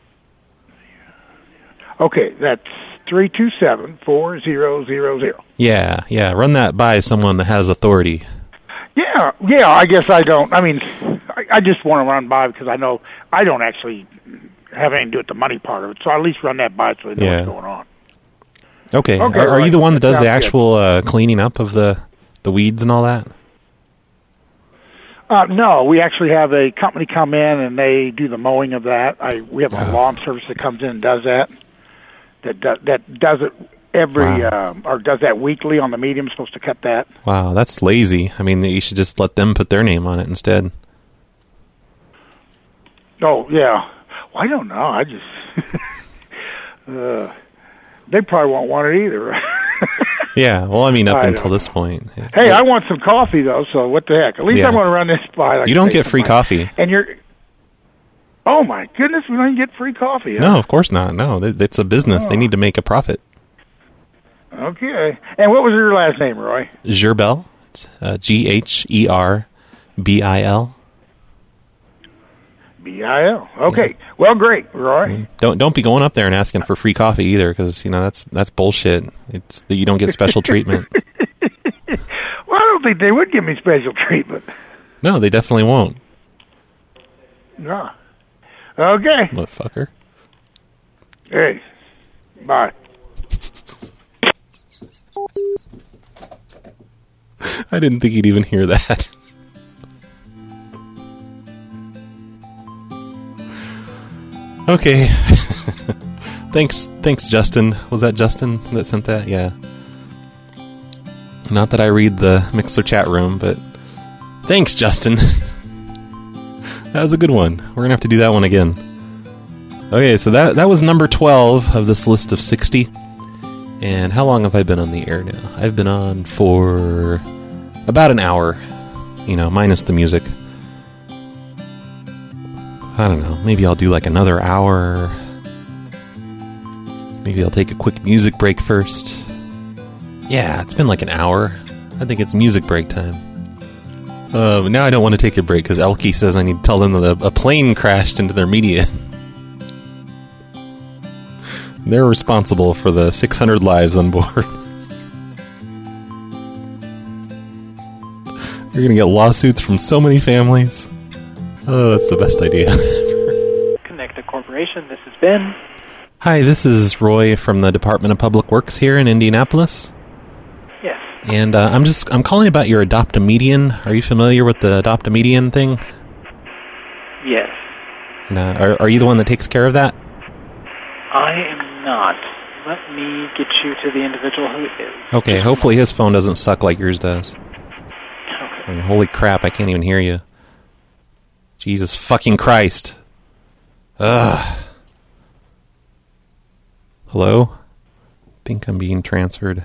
Okay, that's three two seven four zero zero zero.
Yeah, yeah. Run that by someone that has authority.
Yeah, yeah. I guess I don't. I mean, I, I just want to run by because I know I don't actually have anything to do with the money part of it. So I at least run that by so they know
yeah.
what's going on.
Okay.
okay
are, are
right.
you the one that does
Sounds
the actual uh, cleaning up of the the weeds and all that?
Uh, no, we actually have a company come in and they do the mowing of that. I we have a
Wow.
lawn service that comes in and does that. That do, that does it every
Wow.
um, or does that weekly on the medium. Supposed to cut that.
Wow, that's lazy. I mean, you should just let them put their name on it instead.
Oh yeah, well, I don't know. I just uh, they probably won't want it either.
Yeah, well, I mean, up
I
until
don't
this point.
Hey, I want some coffee though. So what the heck? At least
Yeah.
I'm going to run this by. Like
You don't
I say,
get free
somebody.
coffee.
And you're. Oh my goodness, we don't get free coffee. Huh?
No, of course not. No, th- it's a business.
Oh.
They need to make a profit.
Okay. And what was your last name, Roy?
Gerbel. It's uh, G H E R B I L.
B I L. Okay. Well, great, Roy.
Don't don't be going up there and asking for free coffee either, because you know that's that's bullshit. It's that you don't get special treatment.
Well, I don't think they would give me special treatment.
No, they definitely won't.
No. Okay.
Motherfucker.
Hey. Bye.
I didn't think you'd even hear that. Okay. thanks, thanks, Justin. Was that Justin that sent that? Yeah. Not that I read the Mixler chat room, but thanks, Justin. That was a good one. We're gonna have to do that one again. Okay, so that that was number twelve of this list of sixty. And how long have I been on the air now? I've been on for about an hour, you know, minus the music. I don't know. Maybe I'll do like another hour. Maybe I'll take a quick music break first. Yeah, it's been like an hour. I think it's music break time. Uh, now I don't want to take a break because Elkie says I need to tell them that a, a plane crashed into their media. They're responsible for the six hundred lives on board. You're going to get lawsuits from so many families. Oh, that's the best idea.
Connected Corporation, this is Ben.
Hi, this is Roy from the Department of Public Works here in Indianapolis.
Yes.
And uh, I'm just I'm calling about your Adopt-A-Median. Are you familiar with the Adopt-A-Median thing?
Yes.
And, uh, are, are you the one that takes care of that?
I am not. Let me get you to the individual who is.
Okay, hopefully his phone doesn't suck like yours does.
Okay.
I mean, holy crap, I can't even hear you. Jesus fucking Christ. Ugh. Hello? I think I'm being transferred.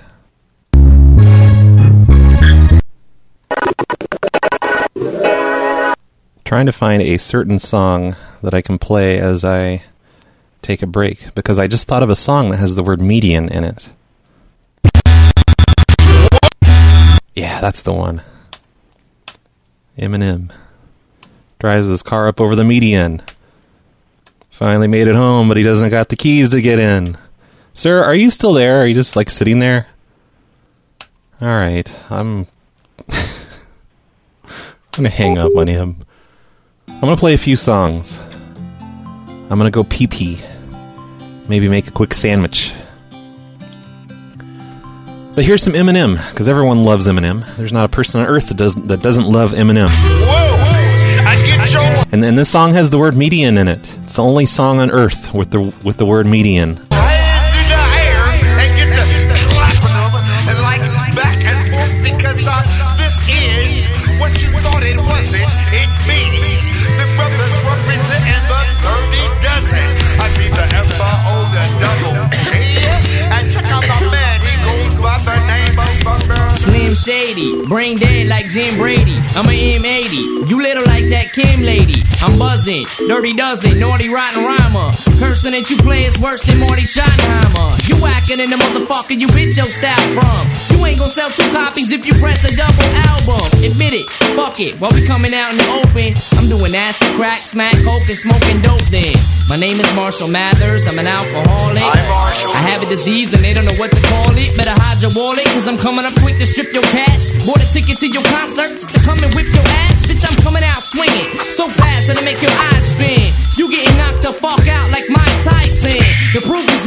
Trying to find a certain song that I can play as I take a break, because I just thought of a song that has the word median in it. Yeah, that's the one. Eminem drives his car up over the median. Finally made it home, but he doesn't got the keys to get in. Sir, are you still there? Are you just like sitting there? All right, I'm I'm gonna hang up on him. I'm gonna play a few songs. I'm gonna go pee pee. Maybe make a quick sandwich. But here's some Eminem, because everyone loves Eminem. There's not a person on earth that doesn't that doesn't love Eminem. And then this song has the word median in it. It's the only song on earth with the with the word median.
Slim Shady, brain dead like Jim Brady. I'm a M eighty, you little like that Kim lady. I'm buzzing, dirty dozen, naughty rotten rhymer. Cursing that you play is worse than Marty Schottenheimer. You whacking in the motherfucker you bitch your style from. You ain't gonna sell two copies if you press a double album. Admit it, fuck it, while we coming out in the open. I'm doing acid, crack, smack, coke, and smoking dope then. My name is Marshall Mathers, I'm an alcoholic. I have a disease and they don't know what to call it. Better hide your wallet, cause I'm coming up quick to strip your cash. Bought a ticket to your concert just to come and whip your ass. Bitch, I'm coming out swinging so fast that'll make your eyes spin. You getting knocked the fuck out like Mike Tyson. The proof is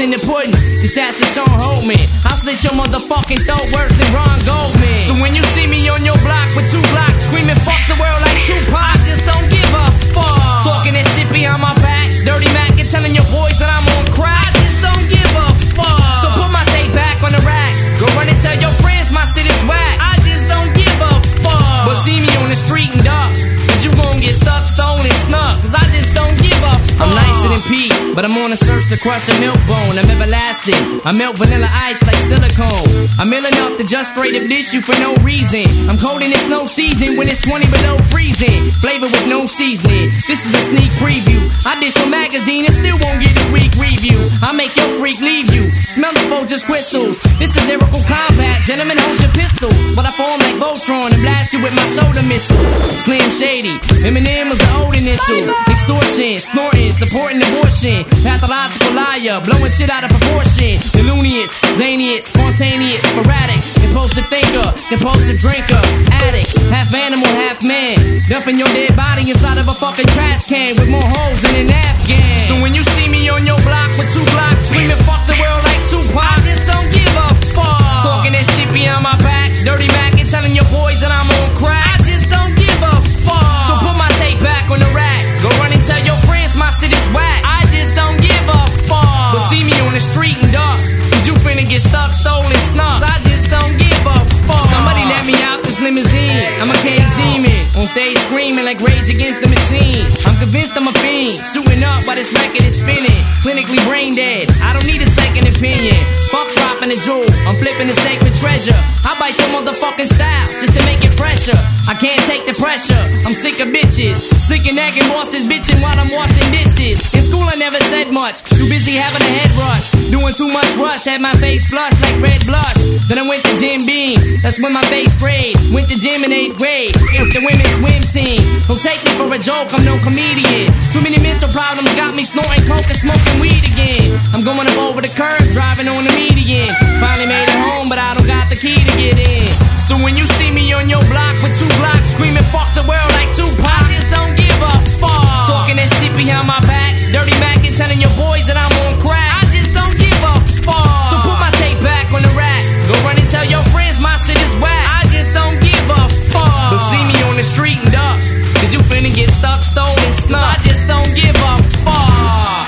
in the pudding. These stats that Sean Holtman. I'll slit your motherfucking throat worse than Ron Goldman. So when you see me on your block with two blocks screaming fuck the world like Tupac, I just don't give a fuck. Talking that shit behind my back, Dirty Mac and telling your boys that I'm on crack, I just don't give a fuck. So put my tape back on the rack, go run and tell your friends my shit is whack, I just don't give a fuck. But see me on the street and duck, cause you gon' get stuck, stolen, snuck, cause I just don't give a fuck. I'm nicer than Pete, but I'm on a search to crush a milk bone. I'm everlasting, I melt vanilla ice like silicone. I'm ill enough to just straight up dish you for no reason. I'm cold and it's no season when it's twenty below freezing. Flavor with no seasoning, this is a sneak preview. I dish your magazine and still won't get a weak review. I make your freak leave you, smell the just crystals. This is lyrical combat, gentlemen hold your pistols. But I form like Voltron and blast you with my soda missiles. Slim Shady, Eminem was the old initials. Extortion, snorting, supporting abortion. Pathological liar, blowing shit out of proportion. Delunious, zanious, spontaneous, sporadic. Impulsive thinker, impulsive drinker. Addict, half animal, half man. Dumping your dead body inside of a fucking trash can with more holes than an Afghan. So when you see me on your block with two blocks screaming fuck the world like Tupac, I just don't give a fuck. Talking that shit behind my back, Dirty Mac and telling your boys that I'm on crack, I just don't give a fuck. So put my tape back on the rack, go run and tell your friends my shit is whack, I just don't give a fuck. But see me on the street and duck, cause you finna get stuck, stolen, snuck, I just don't give a fuck. Somebody let me out this limousine, I'm a cage demon, on stage screaming like Rage Against the Machine. I'm convinced I'm a fiend, shooting up while this record is spinning. Clinically brain dead, I don't need a second opinion. Fuck dropping a jewel, I'm flipping the sacred treasure. I bite your motherfucking style just to make it fresher. I can't take the pressure, I'm sick of bitches. Sick of nagging bosses bitching while I'm washing dishes. In school I never said much, too busy having a head rush. Doing too much rush, had my face flushed like red blush. Then I went to Jim Beam, that's when my face sprayed. Went to gym in eighth grade, with the women's swim team. Don't take me for a joke, I'm no comedian. Too many mental problems got me snorting coke and smoking weed again. I'm going up over the curb, driving on the median. Finally made it home, but I don't got the key to get in. So when you see me on your block with two blocks screaming fuck the world like Tupac, I just don't give a fuck. Talking that shit behind my back, Dirty Mac and telling your boys that I'm on crack, I just don't give a fuck. So put my tape back on the rack, go run and tell your friends my shit is whack, I just don't give a fuck. But see me on the street and duck, cause you finna get stuck, stolen, snuck, I just don't give a fuck.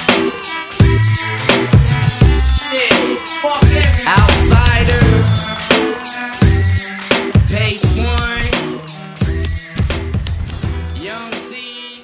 Shit, fuck every outsider. Base one, Young Z.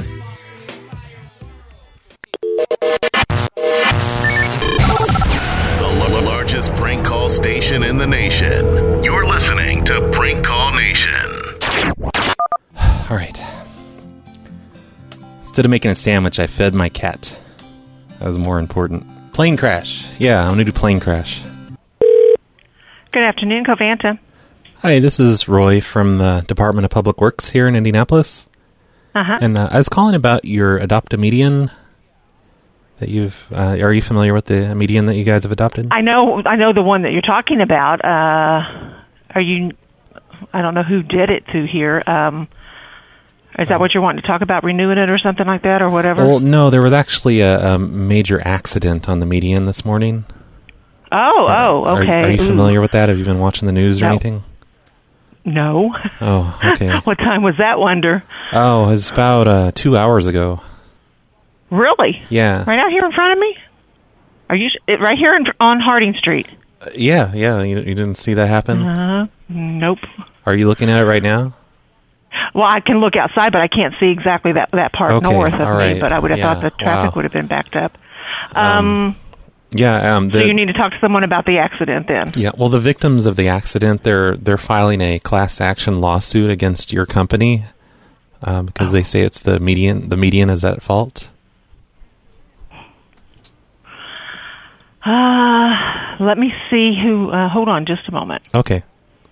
The l- largest prank call station in the nation. You're listening to Prank Call Nation.
All right. Instead of making a sandwich, I fed my cat. That was more important. Plane crash. Yeah, I'm going to do plane crash.
Good afternoon, Covanta.
Hi, this is Roy from the Department of Public Works here in Indianapolis.
Uh-huh.
And uh, I was calling about your Adopt a Median that you've... Uh, are you familiar with the median that you guys have adopted?
I know I know the one that you're talking about. Uh, are you... I don't know who did it to here. Um, is that what you're wanting to talk about, renewing it or something like that or whatever?
Well, no, there was actually a, a major accident on the median this morning.
Oh, oh, okay.
Are, are you familiar
Ooh.
with that? Have you been watching the news or
No.
anything?
No.
Oh, okay.
What time was that, Wonder?
Oh, it was about uh, two hours ago.
Really?
Yeah.
Right out here in front of me? Are you it, right here in, on Harding Street?
Uh, yeah, yeah. You, you didn't see that happen?
Uh, nope.
Are you looking at it right now?
Well, I can look outside, but I can't see exactly that that part
Okay,
north of
all right.
me. But I would have
Yeah,
thought the traffic
wow.
would have been backed up. Um,
Yeah. Um, the,
so you need to talk to someone about the accident then.
Yeah. Well, the victims of the accident, they're they're filing a class action lawsuit against your company um, because they say it's the median. The median is at fault.
Uh, let me see who. Uh, hold on, just a moment.
Okay.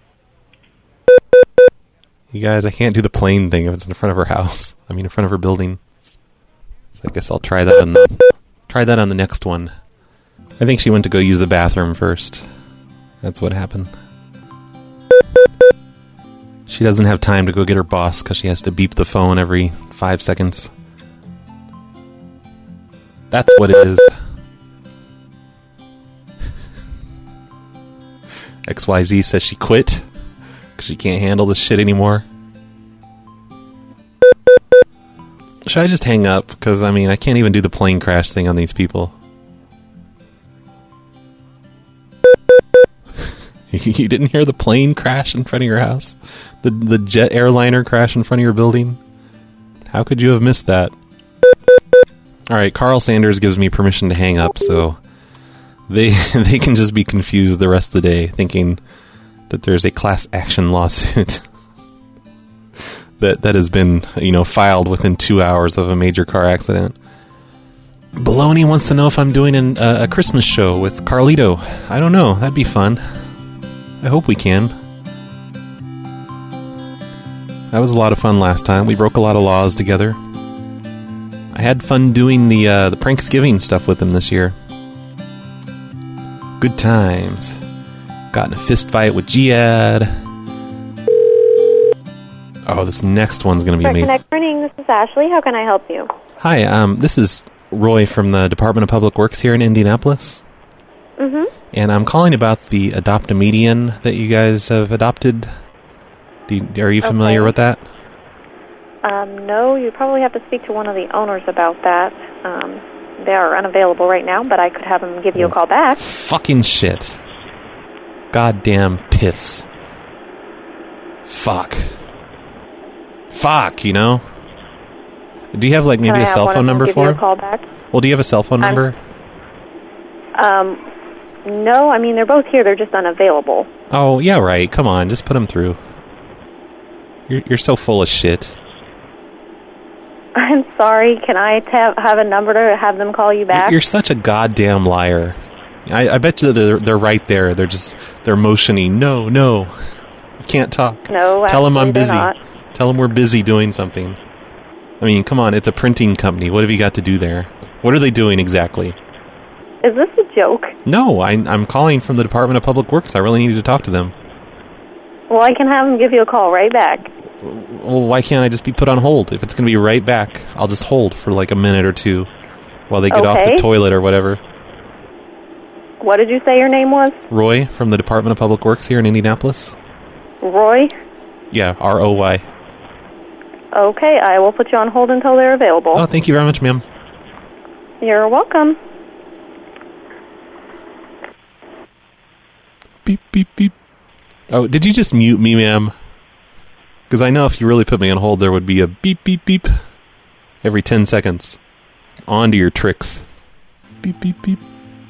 You guys, I can't do the plane thing if it's in front of her house. I mean, in front of her building. So I guess I'll try that on the try that on the next one. I think she went to go use the bathroom first. That's what happened. She doesn't have time to go get her boss because she has to beep the phone every five seconds. That's what it is. X Y Z says she quit because she can't handle this shit anymore. Should I just hang up? Because, I mean, I can't even do the plane crash thing on these people. You didn't hear the plane crash in front of your house? The the jet airliner crash in front of your building? How could you have missed that? Alright, Carl Sanders gives me permission to hang up, so they they can just be confused the rest of the day, thinking that there's a class action lawsuit that that has been, you know, filed within two hours of a major car accident. Baloney wants to know if I'm doing an, uh, a Christmas show with Carlito. I don't know. That'd be fun. I hope we can. That was a lot of fun last time. We broke a lot of laws together. I had fun doing the uh, the Pranksgiving stuff with him this year. Good times. Got in a fist fight with Jihad. Oh, this next one's going to be amazing.
Connect Printing, this is Ashley. How can I help you?
Hi, um, this is Roy from the Department of Public Works here in Indianapolis.
Mm-hmm.
And I'm calling about the Adopt-A-Median that you guys have adopted. Do you, are you familiar
Okay.
with that?
Um, no, you probably have to speak to one of the owners about that. Um, they are unavailable right now, but I could have them give you a call back.
Fucking shit. Goddamn piss. Fuck. Fuck, you know? Do you have, like, maybe
Can I
a
have
cell
one of
phone
them
number
give
for
you a
him?
call back?
Well, do you have a cell phone
I'm-
number?
Um, no, I mean, they're both here. They're just unavailable.
Oh, yeah, right. Come on, just put him through. You're, you're so full of shit.
I'm sorry. Can I ta- have a number to have them call you back?
You're such a goddamn liar. I, I bet you they're, they're right there. They're just, they're motioning. No, no. You can't talk.
No,
Tell them I'm
actually, they're
busy.
not.
Tell them we're busy doing something. I mean, come on, it's a printing company. What have you got to do there? What are they doing exactly?
Is this a joke?
No, I, I'm calling from the Department of Public Works. I really need to talk to them.
Well, I can have them give you a call right back.
Well, why can't I just be put on hold? If it's going to be right back, I'll just hold for like a minute or two while they get off
Okay.
the toilet or whatever.
What did you say your name was?
Roy from the Department of Public Works here in Indianapolis.
Roy?
Yeah, R O Y.
Okay, I will put you on hold until they're available.
Oh, thank you very much, ma'am.
You're welcome.
Beep, beep, beep. Oh, did you just mute me, ma'am? Because I know if you really put me on hold, there would be a beep, beep, beep every ten seconds. On to your tricks. Beep, beep, beep.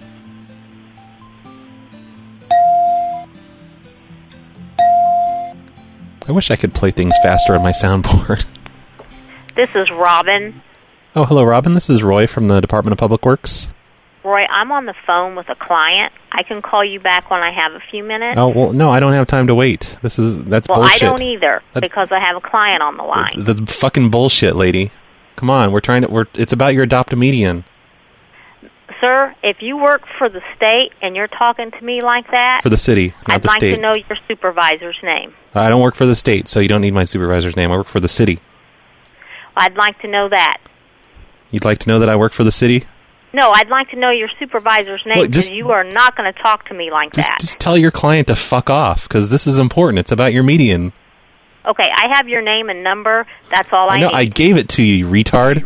I wish I could play things faster on my soundboard.
This is Robin.
Oh, hello, Robin. This is Roy from the Department of Public Works.
Roy, I'm on the phone with a client. I can call you back when I have a few minutes.
Oh, well, no, I don't have time to wait. This is, that's
well,
bullshit.
I don't either,
That-
because I have a client on the line.
That's fucking bullshit, lady. Come on, we're trying to, we're, it's about your Adopt-A-Median.
Sir, if you work for the state and you're talking to me like that,
For the city, not
I'd
the
like
state.
to know your supervisor's name.
I don't work for the state, so you don't need my supervisor's name. I work for the city.
I'd like to know that.
You'd like to know that I work for the city?
No, I'd like to know your supervisor's name,
Well,
because
just-
you are not going to talk to me like that.
Just tell your client to fuck off, because this is important. It's about your median.
Okay, I have your name and number. That's all I,
I know,
need.
I gave it to you, you retard.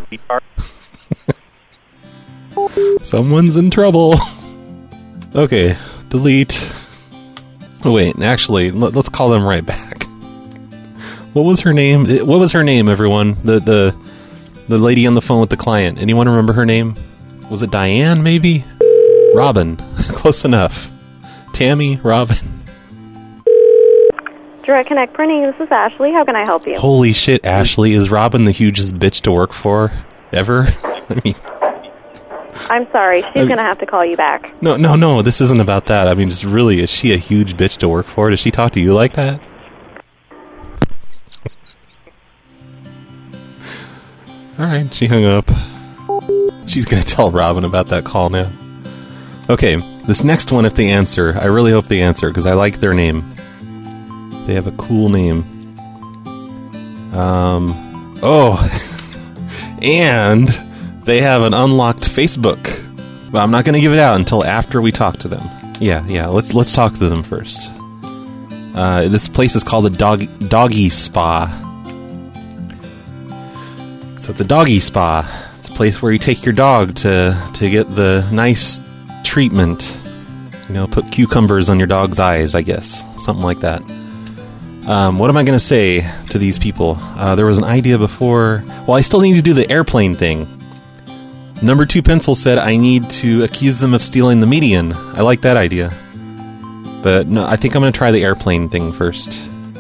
Someone's in trouble. Okay, delete. Oh, wait, actually, let, let's call them right back. What was her name? What was her name, everyone? The the the lady on the phone with the client. Anyone remember her name? Was it Diane, maybe? Robin. Close enough. Tammy, Robin.
Direct Connect Printing, this is Ashley. How can I help you?
Holy shit, Ashley. Is Robin the hugest bitch to work for ever? I mean,
I'm sorry. She's
I'm-
going to have to call you back.
no, no, no. This isn't about that. I mean, just really, is she a huge bitch to work for? Does she talk to you like that? All right, she hung up. She's going to tell Robin about that call now. Okay, this next one, if they answer, I really hope they answer, because I like their name. They have a cool name. Um, oh, and they have an unlocked Facebook. But I'm not going to give it out until after we talk to them. Yeah, yeah, let's let's talk to them first. Uh, this place is called the dog, Doggy Spa. So it's a doggy spa. It's a place where you take your dog to, to get the nice treatment. You know, put cucumbers on your dog's eyes, I guess. Something like that. Um, what am I going to say to these people? Uh, there was an idea before. Well, I still need to do the airplane thing. Number two pencil said I need to accuse them of stealing the median. I like that idea. But no, I think I'm going to try the airplane thing first.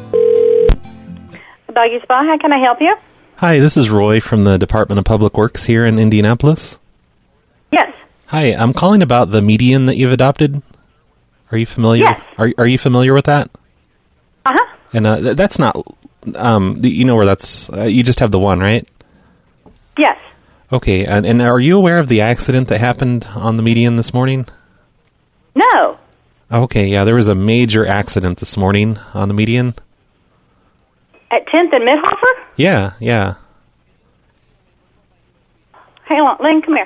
Doggy Spa, how can I help you?
Hi, this is Roy from the Department of Public Works here in Indianapolis.
Yes.
Hi, I'm calling about the median that you've adopted. Are you familiar?
Yes.
Are Are you familiar with that?
Uh huh.
And uh, th- that's not. Um, you know where that's. Uh, you just have the one, right?
Yes.
Okay, and, and are you aware of the accident that happened on the median this morning?
No.
Okay, yeah, there was a major accident this morning on the median.
At tenth and Midhofer?
Yeah, yeah.
Hang on, Lynn, come here.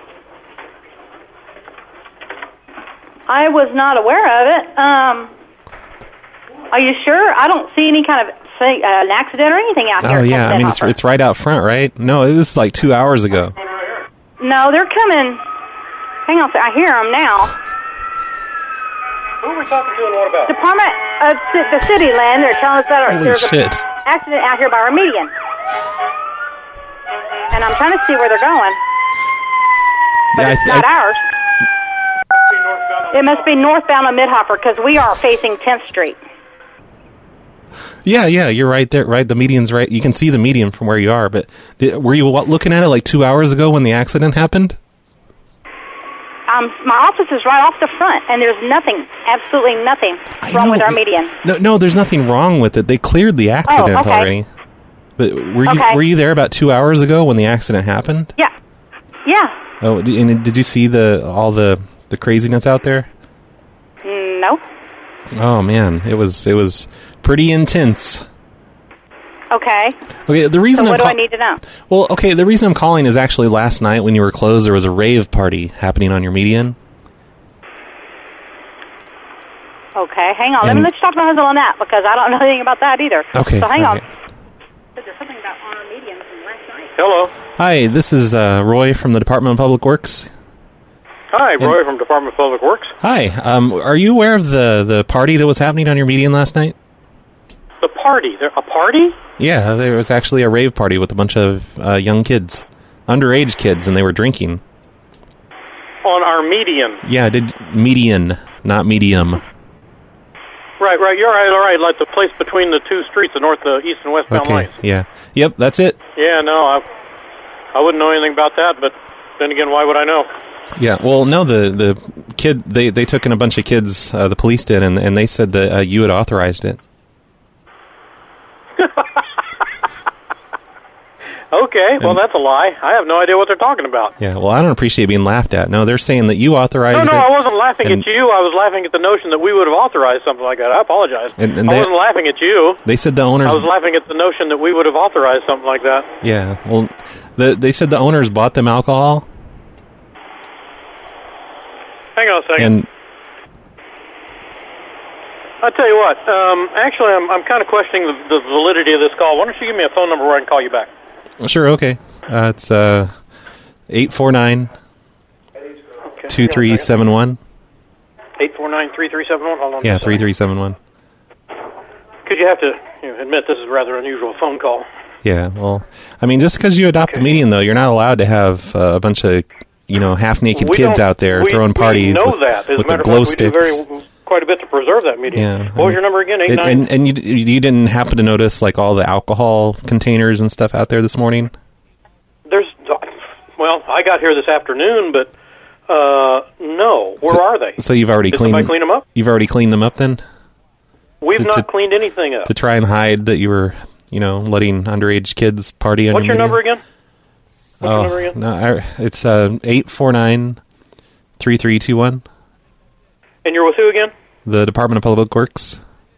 I was not aware of it. Um, are you sure? I don't see any kind of say, uh, an accident or anything out here.
Oh, yeah, I mean, it's, it's right out front, right? No, it was like two hours ago.
No, they're coming. Hang on, I hear them now.
Who are we talking to and what about?
Department of C- the City Land. They're telling us that
Holy
there's
shit.
an accident out here by our median. And I'm trying to see where they're going. But
Yeah, I
it's
th-
not
I-
ours. It must be northbound on Midhofer because we are facing tenth Street.
Yeah, yeah, you're right there. Right, the median's right. You can see the median from where you are. But the, were you what, looking at it like two hours ago when the accident happened?
Um, my office is right off the front, and there's nothing, absolutely nothing wrong with our median.
No, no, there's nothing wrong with it. They cleared the accident
Oh, okay.
already. But were you
Okay.
were you there about two hours ago when the accident happened?
Yeah, yeah.
Oh, d- and did you see the all the, the craziness out there?
Mm, no.
Oh man, it was it was pretty intense.
Okay.
Okay, the reason
So what
I'm
do
ca-
I need to know?
Well, okay, the reason I'm calling is actually last night when you were closed, there was a rave party happening on your median.
Okay, hang on. Let
And-
me let's talk to my husband on that because I don't know anything about that either.
Okay,
So hang
all
on.
right.
There's something about on our median from last night.
Hello.
Hi, this is uh, Roy from the Department of Public Works.
Hi, Roy from Department of Public Works.
Hi, um, are you aware of the, the party that was happening on your median last night?
The party. There, a party?
Yeah, there was actually a rave party with a bunch of uh, young kids, underage kids, and they were drinking.
On our median.
Yeah, did median, not medium.
Right, right. You're right, all right. Like the place between the two streets, the north, the east, and westbound
Okay,
lines.
yeah. Yep, that's it.
Yeah, no, I, I wouldn't know anything about that, but then again, why would I know?
Yeah, well, no, the, the kid, they, they took in a bunch of kids, uh, the police did, and, and they said that uh, you had authorized it.
Okay, well, that's a lie. I have no idea what they're talking about.
Yeah, well, I don't appreciate being laughed at. No, they're saying that you authorized
No, no,
it.
I wasn't laughing
and
at you. I was laughing at the notion that we would have authorized something like that. I apologize.
And- and
I
they-
wasn't laughing at you.
They said the owners...
I was laughing at the notion that we would have authorized something like that.
Yeah, well, the, they said the owners bought them alcohol,
Hang on a second.
and...
I'll tell you what. Um, actually, I'm, I'm kind of questioning the, the validity of this call. Why don't you give me a phone number where I can call you back?
Sure, okay. Uh, it's uh, eight four nine, two three seven one.
eight four nine, three three seven one. Hold on.
Yeah,
just a
three
second.
three seven one.
Could you have to you know, admit this is a rather unusual phone call?
Yeah, well, I mean, just because you adopt the median, though, you're not allowed to have uh, a bunch of, you know, half-naked
We
kids
don't-
out there
we,
throwing parties
we know
with,
that. As
with
a matter
the
of
glow
fact, we
sticks.
do very, quite a bit to preserve that median.
Yeah,
What was your number again? Eight
And,
nine?
and, and you, you didn't happen to notice, like, all the alcohol containers and stuff out there this morning?
There's, well, I got here this afternoon, but uh, no. Where
So-
are they?
So you've already
Did
cleaned
somebody clean them up?
You've already cleaned them up, then?
We've
to-
not
to-
cleaned anything up.
To try and hide that you were, you know, letting underage kids party on
What's your
your
number
median?
again? What's
oh,
your number again?
no, I, it's uh, eight four nine, three three two one.
And you're with who again?
The Department of Public Works.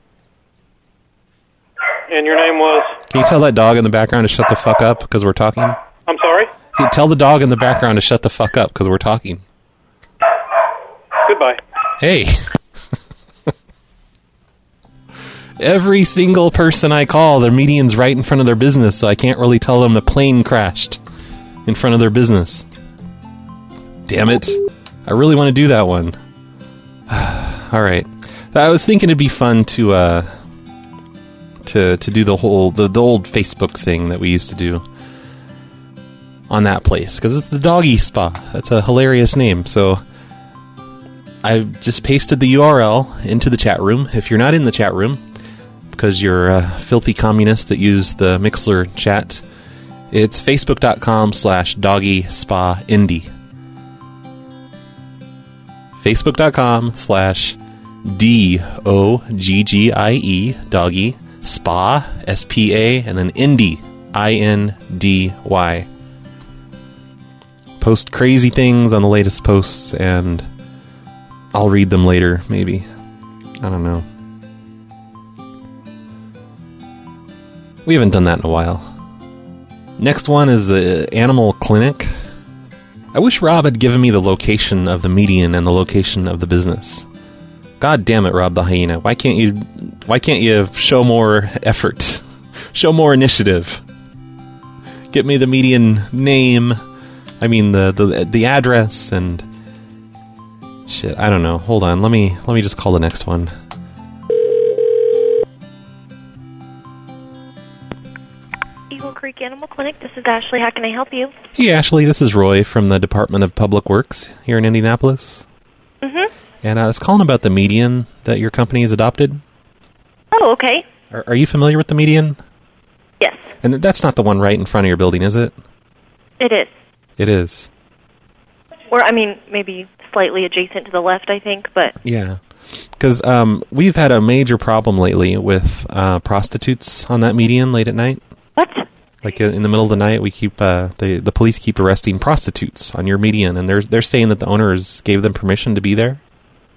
And your name was?
Can you tell that dog in the background to shut the fuck up because we're talking?
I'm sorry?
Can you tell the dog in the background to shut the fuck up because we're talking?
Goodbye.
Hey. Every single person I call, their median's right in front of their business, so I can't really tell them the plane crashed in front of their business. Damn it. I really want to do that one. All right. I was thinking it'd be fun to uh, to to do the whole the, the old Facebook thing that we used to do on that place, because it's the Doggy Spa. That's a hilarious name. So I just pasted the U R L into the chat room. If you're not in the chat room, because you're a filthy communist that use the Mixler chat, it's facebook.com slash doggy spa indie. Facebook.com slash D O G G I E, doggy, spa, S P A, and then indie, I N D Y. Post crazy things on the latest posts, and I'll read them later, maybe. I don't know. We haven't done that in a while. Next one is the Animal Clinic. I wish Rob had given me the location of the median and the location of the business. God damn it, Rob the Hyena. Why can't you why can't you show more effort? Show more initiative. Get me the median name. I mean the, the the address and shit, I don't know. Hold on. Let me let me just call the next one.
Eagle Creek Animal Clinic, this is Ashley. How can I help you?
Hey, Ashley, this is Roy from the Department of Public Works here in Indianapolis.
Mm-hmm.
And I was calling about the median that your company has adopted.
Oh, okay.
Are, are you familiar with the median?
Yes.
And that's not the one right in front of your building, is it?
It is.
It is.
Or, I mean, maybe slightly adjacent to the left, I think, but...
Yeah. Because um, we've had a major problem lately with uh, prostitutes on that median late at night.
What?
Like in the middle of the night, we keep uh, the the police keep arresting prostitutes on your median, and they're they're saying that the owners gave them permission to be there.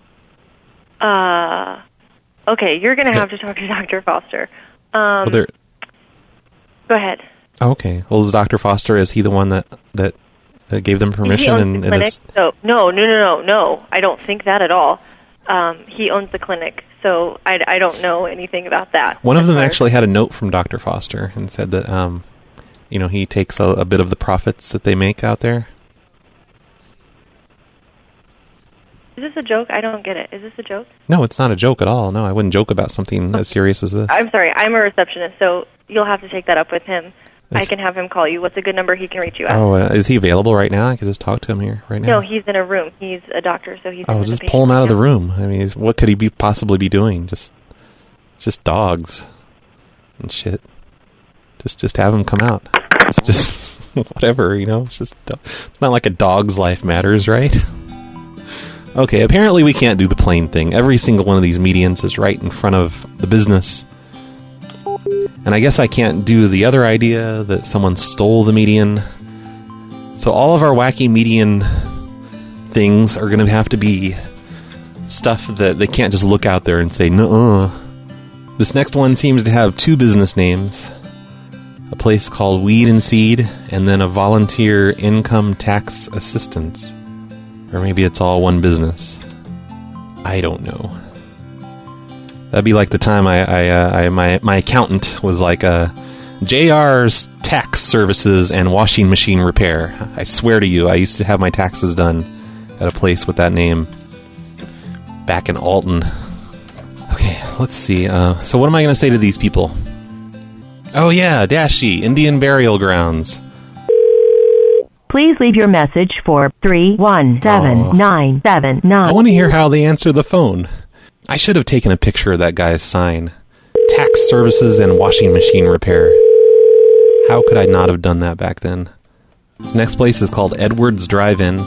Uh, okay, you're going to have to talk to Doctor Foster. Um,
well, they're...
Go ahead.
Oh, okay. Well, is Doctor Foster, is he the one that, that, that gave them permission?
He owns
and,
the clinic.
and is...
So, no, no, no, no, no. I don't think that at all. Um, he owns the clinic, so I, I don't know anything about that.
One of them actually had a note from Doctor Foster and said that, um, you know, he takes a, a bit of the profits that they make out there.
Is this a joke? I don't get it. Is this a joke?
No, it's not a joke at all. No, I wouldn't joke about something as serious as this.
I'm sorry. I'm a receptionist, so you'll have to take that up with him.
It's...
I can have him call you. What's a good number he can reach you at?
Oh, uh, is he available right now? I could just talk to him here right now.
No, he's in a room. He's a doctor, so he's.
Oh,
in
just
the
pull him out of
now.
the room. I mean, what could he be possibly be doing? Just, it's just dogs and shit. Just, just have him come out. It's just whatever, you know. It's just, it's not like a dog's life matters, right? Okay, apparently we can't do the plane thing. Every single one of these medians is right in front of the business. And I guess I can't do the other idea that someone stole the median. So all of our wacky median things are going to have to be stuff that they can't just look out there and say, nuh-uh. This next one seems to have two business names. A place called Weed and Seed, and then a volunteer income tax assistance. Or maybe it's all one business. I don't know. That'd be like the time I, I, uh, I my my accountant was like, uh, J R's Tax Services and Washing Machine Repair. I swear to you, I used to have my taxes done at a place with that name back in Alton. Okay, let's see. Uh, so what am I going to say to these people? Oh yeah, Dashi, Indian Burial Grounds.
Please leave your message for three one seven nine seven nine.
I want to hear how they answer the phone. I should have taken a picture of that guy's sign. Tax Services and Washing Machine Repair. How could I not have done that back then? The next place is called Edwards Drive-In.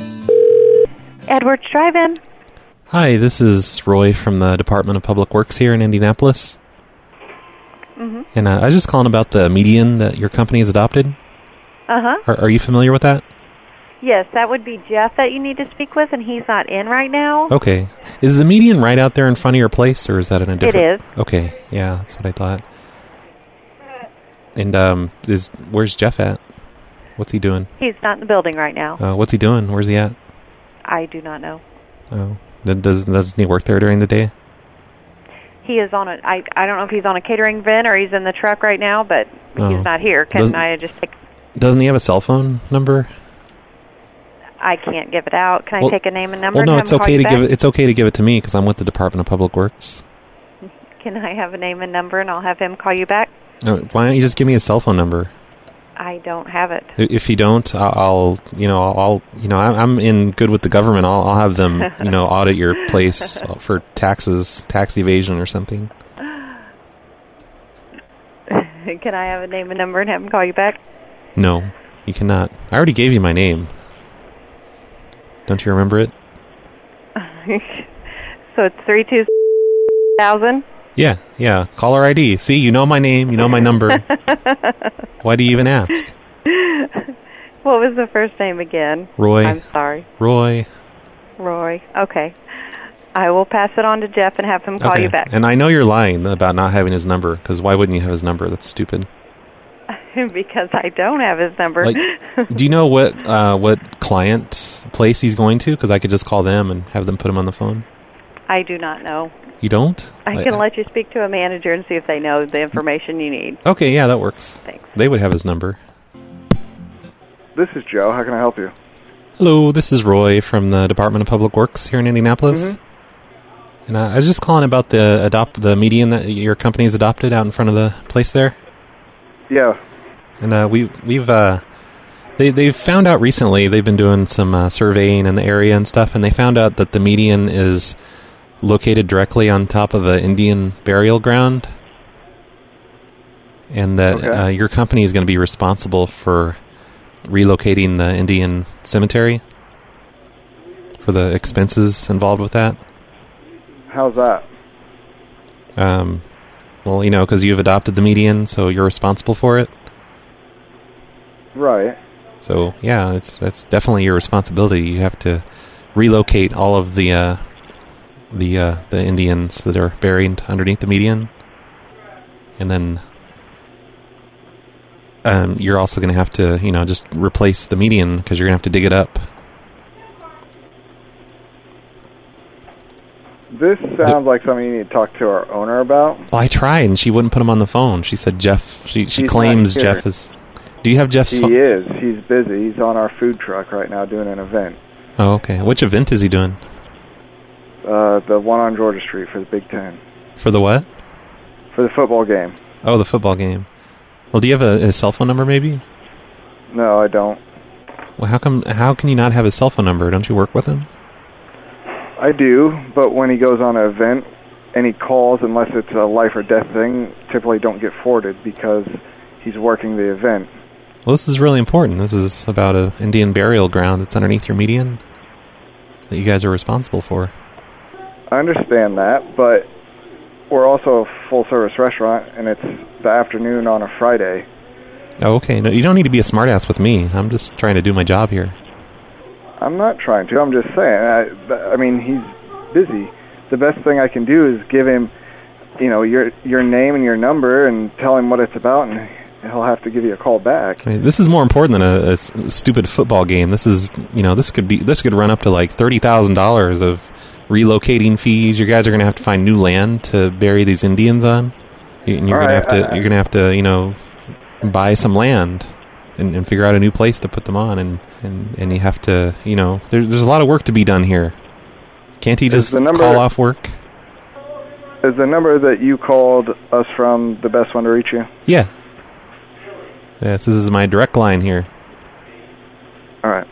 Edwards Drive-In.
Hi, this is Roy from the Department of Public Works here in Indianapolis.
Mm-hmm.
And uh, I was just calling about the median that your company has adopted.
Uh-huh.
Are, are you familiar with that?
Yes, that would be Jeff that you need to speak with, and he's not in right now.
Okay. Is the median right out there in front of your place, or is that in a different...
It is.
Okay, yeah, that's what I thought. And um, is where's Jeff at? What's he doing?
He's not in the building right now.
Uh, what's he doing? Where's he at?
I do not know.
Oh, does doesn't he work there during the day?
He is on a. I I don't know if he's on a catering van or he's in the truck right now, but
Oh.
he's not here. Can
Doesn't-
I just take?
Doesn't he have a cell phone number?
I can't give it out. Can I
Well-
take a name and number?
Well,
and
no,
have
it's
him call
okay
you
to give
back?
it. It's okay to give it to me because I'm with the Department of Public Works.
Can I have a name and number and I'll have him call you back?
No, why don't you just give me his cell phone number?
I don't have it.
I- If you don't, I'll, I'll you know, I'll, you know, I'm I'm in good with the government. I'll, I'll have them, you know, audit your place for taxes, tax evasion, or something.
Can I have a name and number and have him call you back?
No, you cannot. I already gave you my name. Don't you remember it?
So it's three two thousand.
Yeah, yeah. Caller I D. See, you know my name. You know my number. Why do you even ask?
What was the first name again?
Roy.
I'm sorry.
Roy.
Roy. Okay. I will pass it on to Jeff and have him call
Okay.
you back.
And I know you're lying about not having his number, because why wouldn't you have his number? That's stupid.
Because I don't have his number.
Like, do you know what uh, what client place he's going to? Because I could just call them and have them put him on the phone.
I do not know.
You don't?
I can let you speak to a manager and see if they know the information you need.
Okay, yeah, that works.
Thanks.
They would have his number.
This is Joe. How can I help you?
Hello, this is Roy from the Department of Public Works here in Indianapolis.
Mm-hmm.
And uh, I was just calling about the adopt the median that your company's adopted out in front of the place there.
Yeah.
And uh, we we've uh, they they've found out recently. They've been doing some uh, surveying in the area and stuff, and they found out that the median is located directly on top of an Indian burial ground, and that
Okay.
uh, your company is going to be responsible for relocating the Indian cemetery for the expenses involved with that.
How's that?
Um, well, you know, because you've adopted the median, so you're responsible for it.
Right.
So yeah, it's that's definitely your responsibility. You have to relocate all of the uh, the uh, the Indians that are buried underneath the median, and then um, you're also going to have to, you know, just replace the median because you're going to have to dig it up.
This sounds like something you need to talk to our owner about.
Well, I tried, and she wouldn't put him on the phone. She said Jeff. She she
He's
claims
not here.
Jeff is. Do you have Jeff's
He
phone?
is. He's busy. He's on our food truck right now doing an event.
Oh, okay. Which event is he doing?
Uh, the one on Georgia Street for the Big Ten.
For the what?
For the football game.
Oh, the football game. Well, do you have a, his cell phone number, maybe?
No, I don't.
Well, how come? How can you not have his cell phone number? Don't you work with him?
I do, but when he goes on an event, any calls, unless it's a life or death thing, typically don't get forwarded because he's working the event.
Well, this is really important. This is about a Indian burial ground that's underneath your median that you guys are responsible for.
I understand that, but we're also a full-service restaurant, and it's the afternoon on a Friday.
Oh, okay. No, you don't need to be a smartass with me. I'm just trying to do my job here.
I'm not trying to. I'm just saying. I, I mean, he's busy. The best thing I can do is give him, you know, your your name and your number, and tell him what it's about, and he'll have to give you a call back.
I mean, this is more important than a, a s- stupid football game. This is, you know, this could be this could run up to like thirty thousand dollars of relocating fees. You guys are going to have to find new land to bury these Indians on. You- And you're
All
going
right,
to have to
I-
you're going to have to, you know, buy some land and, and figure out a new place to put them on, and, and, and you have to, you know, there's there's a lot of work to be done here. Can't he
Is
just
the number-
call off work?
Is the number that you called us from the best one to reach you?
Yeah. Yes, this is my direct line here.
All right.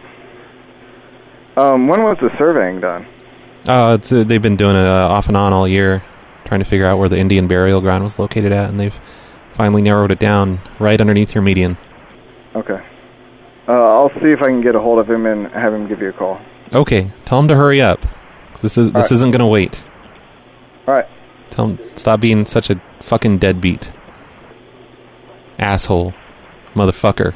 Um, when was the surveying done?
Oh, it's, uh, they've been doing it uh, off and on all year, trying to figure out where the Indian burial ground was located at, and they've finally narrowed it down right underneath your median.
Okay. Uh, I'll see if I can get a hold of him and have him give you a call.
Okay, tell him to hurry up. This is
All
this
right.
isn't gonna wait.
All right.
Tell him stop being such a fucking deadbeat, asshole, motherfucker.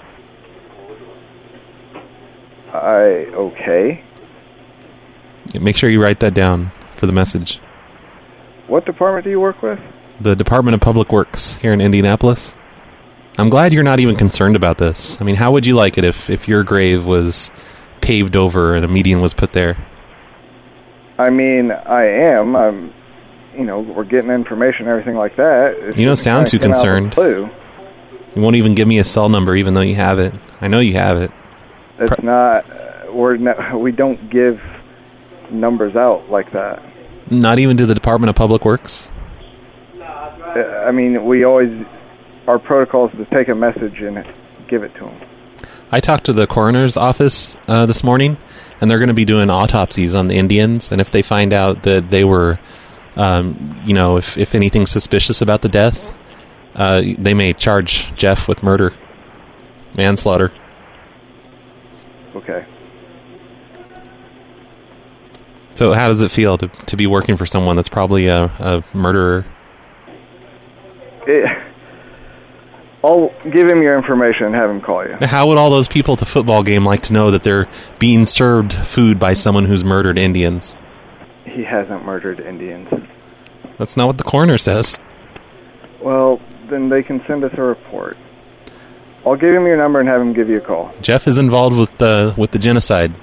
I okay.
Make sure you write that down for the message.
What department do you work with?
The Department of Public Works here in Indianapolis. I'm glad you're not even concerned about this. I mean, how would you like it if, if your grave was paved over and a median was put there?
I mean, I am. I'm you know, we're getting information, everything like that. It's
You don't
just
sound
trying to
too
come out with a
concerned.
clue.
You won't even give me a cell number, even though you have it. I know you have it.
It's not. Uh, we're not, we don't give numbers out like that.
Not even to the Department of Public Works?
Uh, I mean, we always, our protocol is to take a message and give it to them.
I talked to the coroner's office uh, this morning, and they're going to be doing autopsies on the Indians, and if they find out that they were, um, you know, if, if anything's suspicious about the death, uh, they may charge Jeff with murder, manslaughter.
Okay.
So how does it feel to to be working for someone that's probably a, a murderer?
It, I'll give him your information and have him call you.
How would all those people at the football game like to know that they're being served food by someone who's murdered Indians?
He hasn't murdered Indians.
That's not what the coroner says.
Well, then they can send us a report. I'll give him your number and have him give you a call.
Jeff is involved with the with the genocide.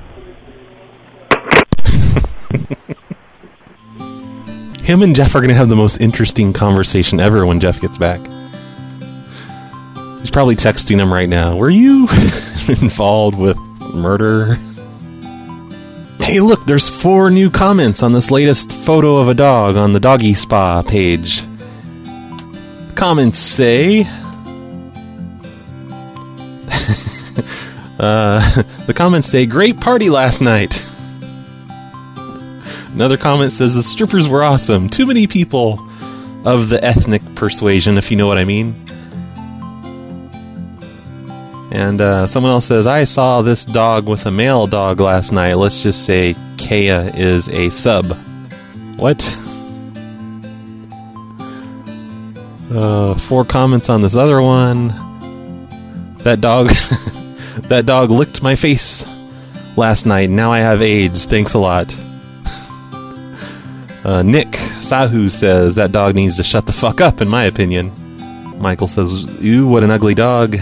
Him and Jeff are going to have the most interesting conversation ever when Jeff gets back. He's probably texting him right now. Were you involved with murder? Hey, look, there's four new comments on this latest photo of a dog on the Doggy Spa page. Comments say... uh, the comments say, great party last night. Another comment says, the strippers were awesome. Too many people of the ethnic persuasion, if you know what I mean. And uh, someone else says, I saw this dog with a male dog last night. Let's just say Kea is a sub. What? Uh, four comments on this other one. That dog... that dog licked my face last night. Now I have AIDS. Thanks a lot. Uh, Nick Sahu says, that dog needs to shut the fuck up, in my opinion. Michael says, ew, what an ugly dog.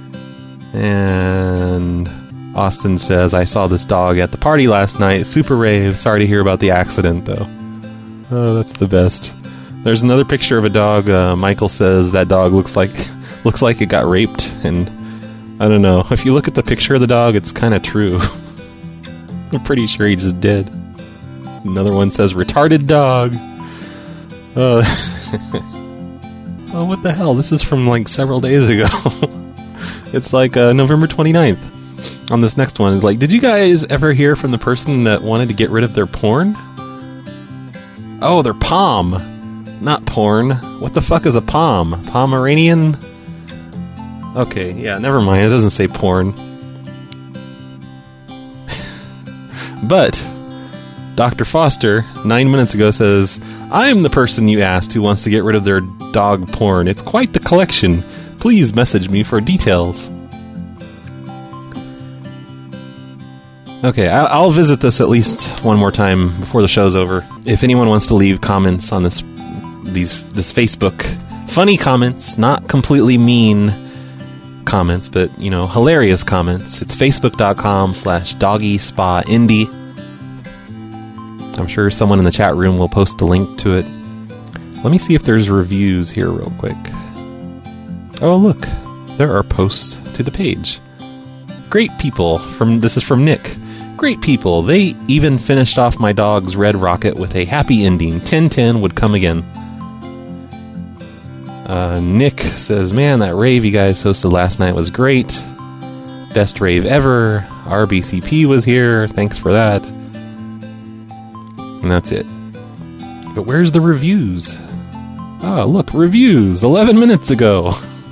And Austin says, I saw this dog at the party last night. Super rave. Sorry to hear about the accident, though. Oh, that's the best. There's another picture of a dog. Uh, Michael says that dog looks like looks like it got raped. And I don't know. If you look at the picture of the dog, it's kind of true. I'm pretty sure he just did. Another one says, retarded dog. Uh, oh, what the hell? This is from like several days ago. It's like uh, November twenty-ninth. On this next one, it's like, did you guys ever hear from the person that wanted to get rid of their porn? Oh, their palm. Not porn. What the fuck is a palm? Pomeranian? Okay, yeah, never mind. It doesn't say porn. But Doctor Foster, nine minutes ago, says, I'm the person you asked who wants to get rid of their dog porn. It's quite the collection. Please message me for details. Okay, I'll visit this at least one more time before the show's over. If anyone wants to leave comments on this these this Facebook, funny comments, not completely mean comments, but, you know, hilarious comments, it's facebook.com slash doggy spa indie. I'm sure someone in the chat room will post the link to it. Let me see if there's reviews here real quick. Oh, look. There are posts to the page. Great people. From This is from Nick. Great people. They even finished off my dog's Red Rocket with a happy ending. ten ten would come again. Uh, Nick says, man, that rave you guys hosted last night was great. Best rave ever. R B C P was here. Thanks for that. And that's it. But where's the reviews? Oh, look, reviews. eleven minutes ago.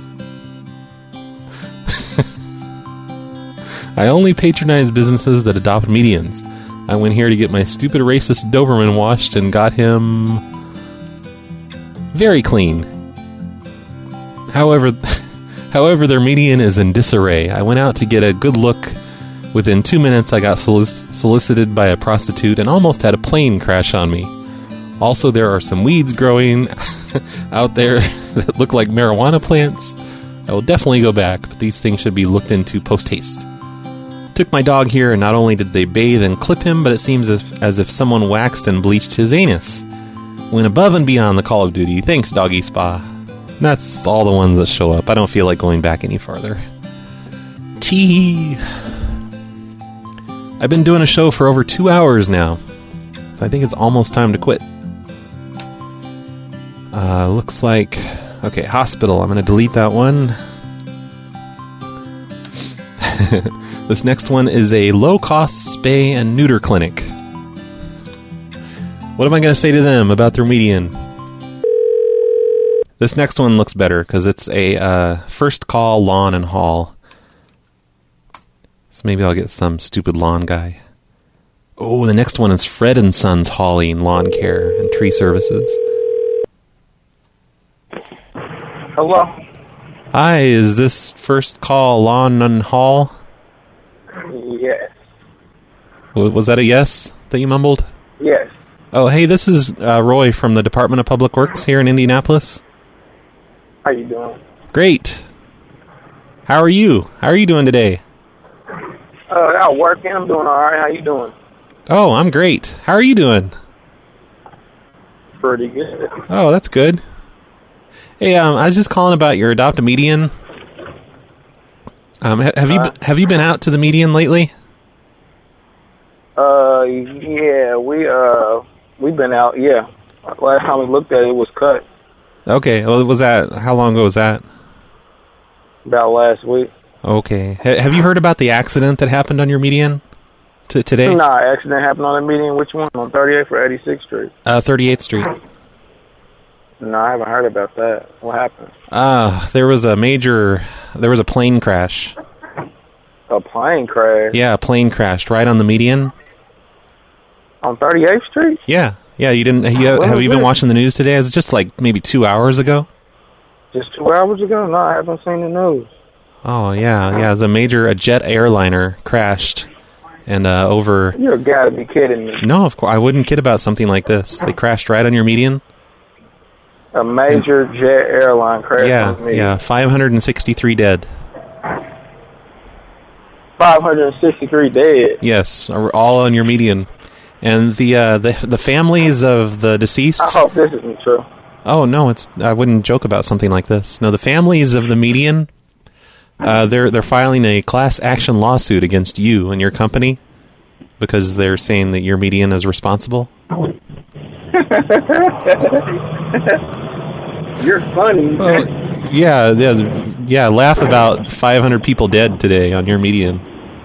I only patronize businesses that adopt medians. I went here to get my stupid racist Doberman washed and got him very clean. However, however, their median is in disarray. I went out to get a good look. Within two minutes, I got solic- solicited by a prostitute and almost had a plane crash on me. Also, there are some weeds growing out there that look like marijuana plants. I will definitely go back, but these things should be looked into post-haste. Took my dog here, and not only did they bathe and clip him, but it seems as, as if someone waxed and bleached his anus. went above and beyond the Call of Duty. Thanks, Doggy Spa. That's all the ones that show up. I don't feel like going back any farther. Tee. I've been doing a show for over two hours now. So I think it's almost time to quit. Uh, looks like... Okay, hospital. I'm going to delete that one. This next one is a low-cost spay and neuter clinic. What am I going to say to them about their median? This next one looks better because it's a uh, first call lawn and haul. So maybe I'll get some stupid lawn guy. Oh, the next one is Fred and Sons Hauling Lawn Care and Tree Services.
Hello?
Hi, is this first call lawn and haul?
Yes.
W- Was that a yes that you mumbled?
Yes.
Oh, hey, this is uh, Roy from the Department of Public Works here in Indianapolis.
How you doing?
Great. How are you? How are you doing today?
Uh, out working. I'm doing all right. How you doing?
Oh, I'm great. How are you doing?
Pretty good.
Oh, that's good. Hey, um, I was just calling about your Adopt a Median. Um, ha- have you
Uh,
have you been out to the median lately?
Uh, yeah, we uh, we've been out. Yeah, last time we looked at it, it was cut
Okay. Well, was that how long ago was that?
about last week.
Okay. Ha- have you heard about the accident that happened on your median t- today?
Nah, accident happened on the median. Which one? On thirty-eighth or eighty-sixth Street?
Uh, thirty-eighth Street.
No, I haven't heard about that. What happened?
Uh, there was a major, there was a plane crash.
A plane crash
Yeah, a plane crashed right on the median.
on thirty-eighth Street?
Yeah, yeah. You didn't? You,
When
have
was
you been
this?
watching the news today? It was just like maybe two hours ago.
Just two hours ago? No, I haven't seen the news.
Oh yeah, yeah. It was a major, a jet airliner crashed, and uh, over.
You gotta be kidding me.
No, of course I wouldn't kid about something like this. They crashed right on your median.
A major jet airline crash
Yeah,
on me.
yeah. five hundred sixty-three dead.
five hundred sixty-three dead.
Yes, all on your median, and the uh, the the families of the deceased.
I hope this isn't true.
Oh no, it's I wouldn't joke about something like this. No, the families of the median, uh, they're they're filing a class action lawsuit against you and your company because they're saying that your median is responsible.
You're funny.
Well, yeah, yeah, yeah. Laugh about five hundred people dead today on your median.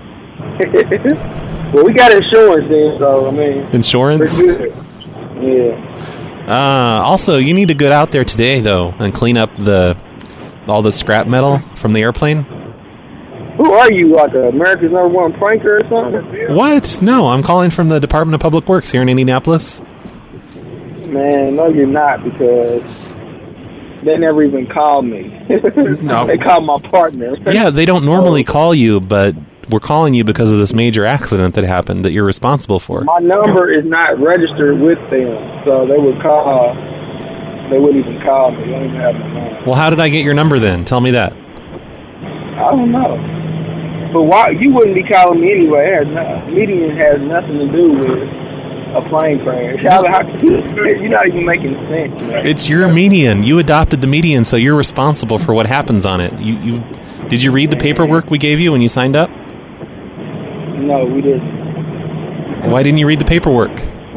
Well, we got insurance then, so I mean,
Insurance?
we're good. Yeah.
Uh, also, you need to get out there today though and clean up the all the scrap metal from the airplane.
Who are you, like a America's number one pranker or something?
What? No, I'm calling from the Department of Public Works here in Indianapolis.
Man, no, you're not, because they never even called me.
No.
They called my partner.
Yeah, they don't normally call you, but we're calling you because of this major accident that happened that you're responsible for.
My number is not registered with them, so they would call. They wouldn't even call me. They don't even have my number.
Well, how did I get your number then? Tell me that.
I don't know. But why you wouldn't be calling me anyway? It has no, median has nothing to do with a plane crash. How, how, you're not even making sense. Man.
It's your median. You adopted the median, so you're responsible for what happens on it. You, you did you read the paperwork we gave you when you signed up?
No, we didn't.
Why didn't you read the paperwork?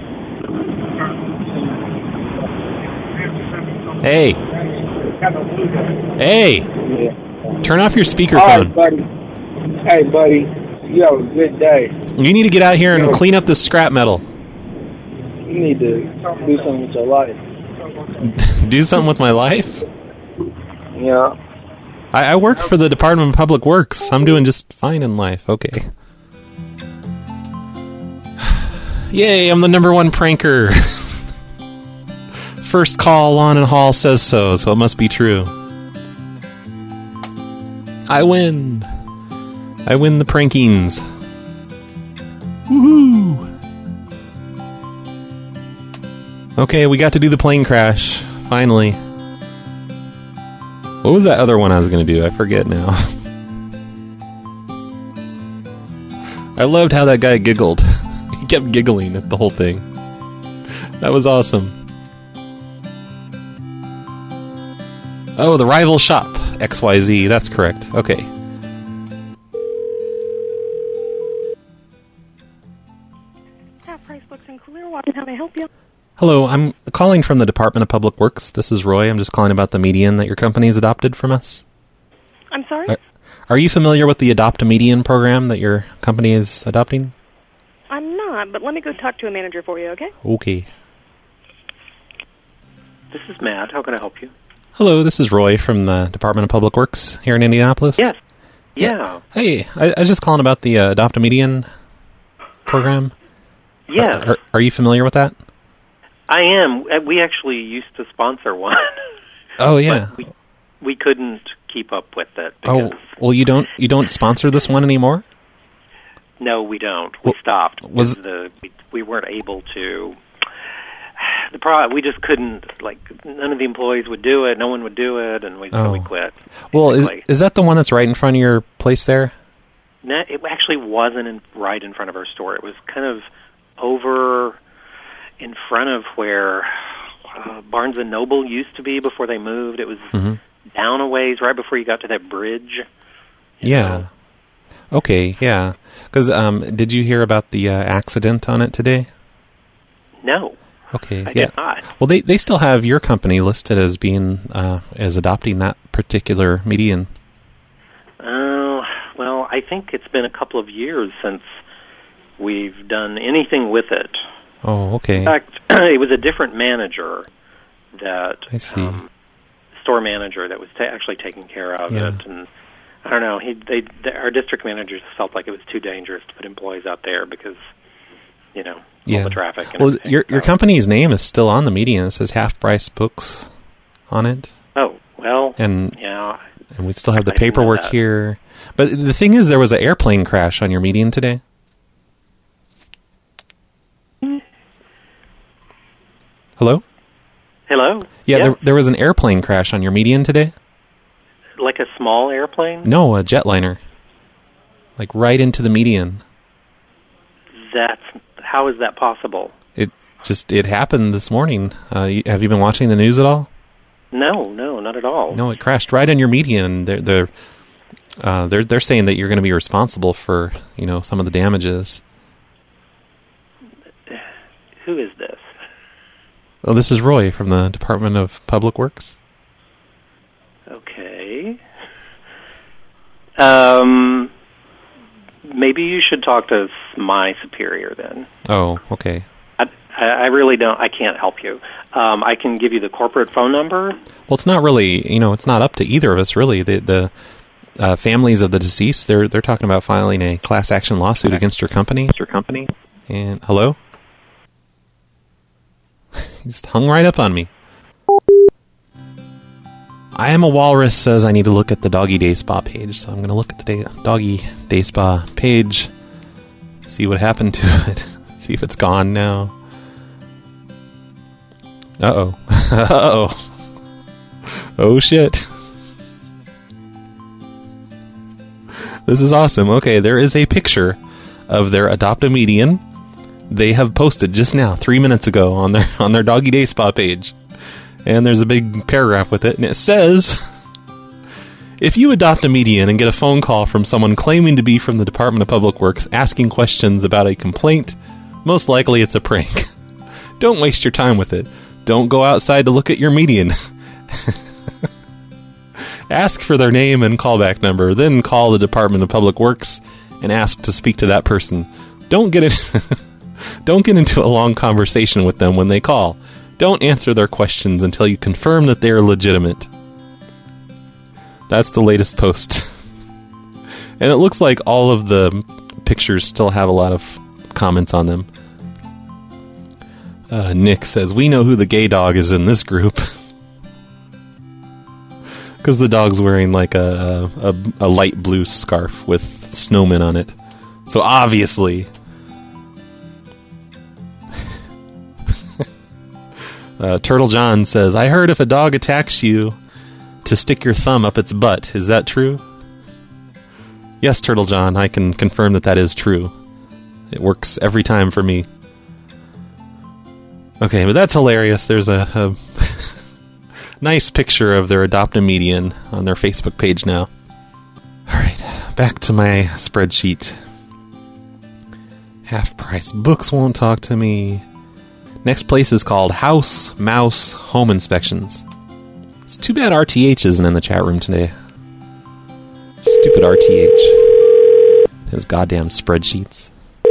Hey. Hey.
Yeah.
Turn off your
All
speakerphone.
right, buddy. Hey, buddy. You have a good day.
You need to get out here and clean up the scrap metal.
You need to do something with your life.
Do something with my life?
Yeah.
I, I work for the Department of Public Works. I'm doing just fine in life. Okay. Yay, I'm the number one pranker. First call, Lawn and Hall says so, so it must be true. I win. I win the prankings. Woohoo! Okay, we got to do the plane crash. Finally. What was that other one I was going to do? I forget now. I loved how that guy giggled. He kept giggling at the whole thing. That was awesome. Oh, the rival shop, X Y Z. That's correct. Okay.
Price Books in Clearwater. How may I help you?
Hello, I'm calling from the Department of Public Works. This is Roy. I'm just calling about the median that your company has adopted from us.
I'm sorry?
Are, are you familiar with the Adopt a Median program that your company is adopting?
I'm not, but let me go talk to a manager for you, okay?
Okay.
This is Matt. How can I help you?
Hello, this is Roy from the Department of Public Works here in Indianapolis.
Yes. Yeah.
Hey, I, I was just calling about the uh, Adopt a Median program.
Yes.
Are, are, are you familiar with that?
I am. We actually used to sponsor one.
Oh, yeah.
But we, we couldn't keep up with it.
Oh, well, you don't you don't sponsor this one anymore?
No, we don't. We well, stopped.
Was
the we, we weren't able to. The pro we just couldn't. Like none of the employees would do it. No one would do it, and we
oh.
so we quit.
Well, is is that the one that's right in front of your place there?
No, it actually wasn't in, right in front of our store. It was kind of over in front of where uh, Barnes and Noble used to be before they moved. It was
mm-hmm.
down a ways, right before you got to that bridge.
Yeah.
know.
Okay, yeah. Because um, did you hear about the uh, accident on it today?
No.
Okay,
I
yeah.
did not.
Well, they they still have your company listed as being uh, as adopting that particular median.
Oh, uh, well, I think it's been a couple of years since we've done anything with it.
Oh, okay.
In fact, it was a different manager that
I see.
Um, store manager that was ta- actually taking care of
yeah.
it, and I don't know. He, they, they, our district managers felt like it was too dangerous to put employees out there because, you know,
yeah.
all the traffic. And
well,
everything.
your your company's name is still on the median. It says Half Price Books on it.
Oh well,
and
yeah,
and we still have the
I didn't know
paperwork
that.
here. But the thing is, there was an airplane crash on your median today. Hello?
Hello?
Yeah,
Yes.
there, there was an airplane crash on your median today.
Like a small airplane?
No, a jetliner. Like right into the median.
That's how is that possible?
It just it happened this morning. Uh, you, have you been watching the news at all?
No, no, not at all.
No, it crashed right on your median. They're they're uh, they're they're saying that you're going to be responsible for you know some of the damages.
Who is this?
Oh, this is Roy from the Department of Public Works.
Okay. Um, maybe you should talk to my superior then.
Oh, okay.
I, I really don't. I can't help you. Um, I can give you the corporate phone number.
Well, it's not really. You know, it's not up to either of us really. The the uh, families of the deceased they're they're talking about filing a class action lawsuit against your company.
Your company.
And hello. He just hung right up on me. I am a walrus says I need to look at the Doggy Day Spa page, so I'm going to look at the day, Doggy Day Spa page, see what happened to it, see if it's gone now. Uh-oh. Uh-oh. Oh, shit. This is awesome. Okay, there is a picture of their Adopt a Median. They have posted just now, three minutes ago, on their on their Doggy Day Spa page. And there's a big paragraph with it, and it says, if you adopt a median and get a phone call from someone claiming to be from the Department of Public Works asking questions about a complaint, most likely it's a prank. Don't waste your time with it. Don't go outside to look at your median. Ask for their name and callback number, then call the Department of Public Works and ask to speak to that person. Don't get it... Don't get into a long conversation with them when they call. Don't answer their questions until you confirm that they are legitimate. That's the latest post. And it looks like all of the pictures still have a lot of comments on them. Uh, Nick says, we know who the gay dog is in this group. Because the dog's wearing like a, a, a light blue scarf with snowmen on it. So obviously... Uh, Turtle John says, I heard if a dog attacks you to stick your thumb up its butt. Is that true? Yes, Turtle John, I can confirm that that is true. It works every time for me. Okay, but that's hilarious. There's a, a nice picture of their Adopt a Median on their Facebook page now. All right, back to my spreadsheet. Half price books won't talk to me. Next place is called House Mouse Home Inspections. It's too bad R T H isn't in the chat room today. Stupid R T H. His goddamn spreadsheets.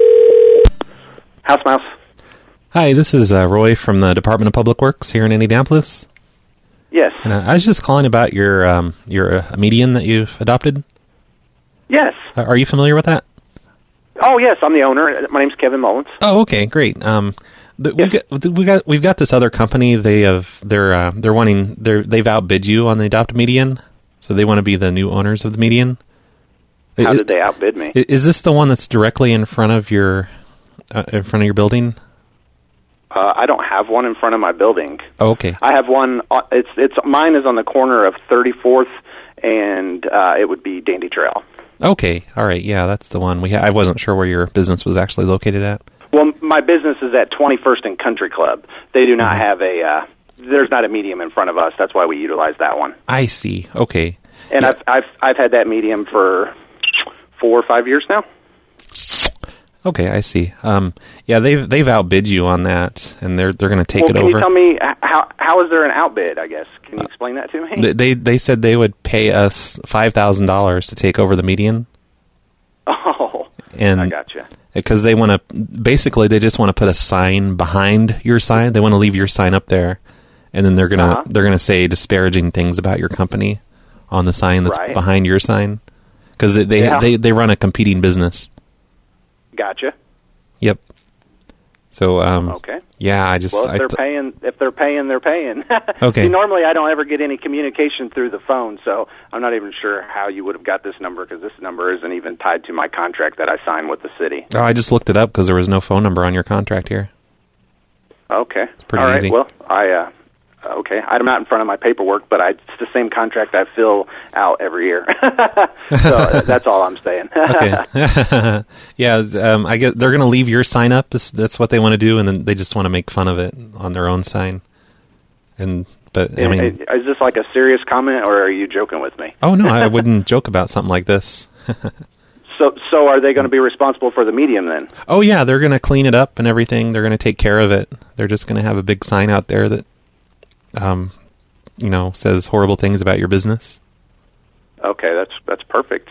House Mouse.
Hi, this is uh, Roy from the Department of Public Works here in Indianapolis.
Yes.
And uh, I was just calling about your um, your uh, median that you've adopted.
Yes.
Uh, are you familiar with that?
Oh, yes, I'm the owner. My name's Kevin Mullins.
Oh, okay, great. Um, the, we got we got we've got this other company. They have they're uh, they're wanting they're they've outbid you on the Adopt a Median, so they want to be the new owners of the median.
How
Is,
did they outbid me?
Is this the one that's directly in front of your uh, in front of your building?
Uh, I don't have one in front of my building.
Oh, okay.
I have one. Uh, it's it's mine is on the corner of thirty-fourth, and uh, it would be Dandy Trail.
Okay, all right, yeah, that's the one. We ha- I wasn't sure where your business was actually located at.
Well, my business is at twenty-first and Country Club. They do not mm-hmm. have a. Uh, there's not a medium in front of us. That's why we utilize that one.
I see. Okay.
And
yeah.
I've I've I've had that medium for four or five years now.
Okay, I see. Um, yeah, they've they've outbid you on that, and they're they're going to take
well,
it
can
over.
Can you tell me how how is there an outbid? I guess can you explain that to me?
They they, they said they would pay us five thousand dollars to take over the median.
Oh,
and
I gotcha.
Because they want to, basically, they just want to put a sign behind your sign. They want to leave your sign up there, and then they're gonna uh-huh. they're gonna say disparaging things about your company on the sign that's
right.
behind your sign, because they they,
yeah.
they they run a competing business.
Gotcha.
Yep. So um,
okay.
Yeah, I just
well, if
I
they're
th-
paying, if they're paying, they're paying.
Okay.
See, normally I don't ever get any communication through the phone, so I'm not even sure how you would have got this number because this number isn't even tied to my contract that I signed with the city.
Oh, I just looked it up because there was no phone number on your contract here.
Okay.
It's pretty
All right.
easy.
Well, I uh, okay. I'm not in front of my paperwork, but I, it's the same contract I fill out every year. So that's all I'm saying.
Okay. Yeah, um, I guess they're going to leave your sign up. That's, that's what they want to do, and then they just want to make fun of it on their own sign. And but I mean,
is this like a serious comment, or are you joking with me?
Oh no, I wouldn't joke about something like this.
So, so are they going to be responsible for the medium then?
Oh yeah, they're going to clean it up and everything. They're going to take care of it. They're just going to have a big sign out there that, um, you know, says horrible things about your business.
Okay, that's that's perfect.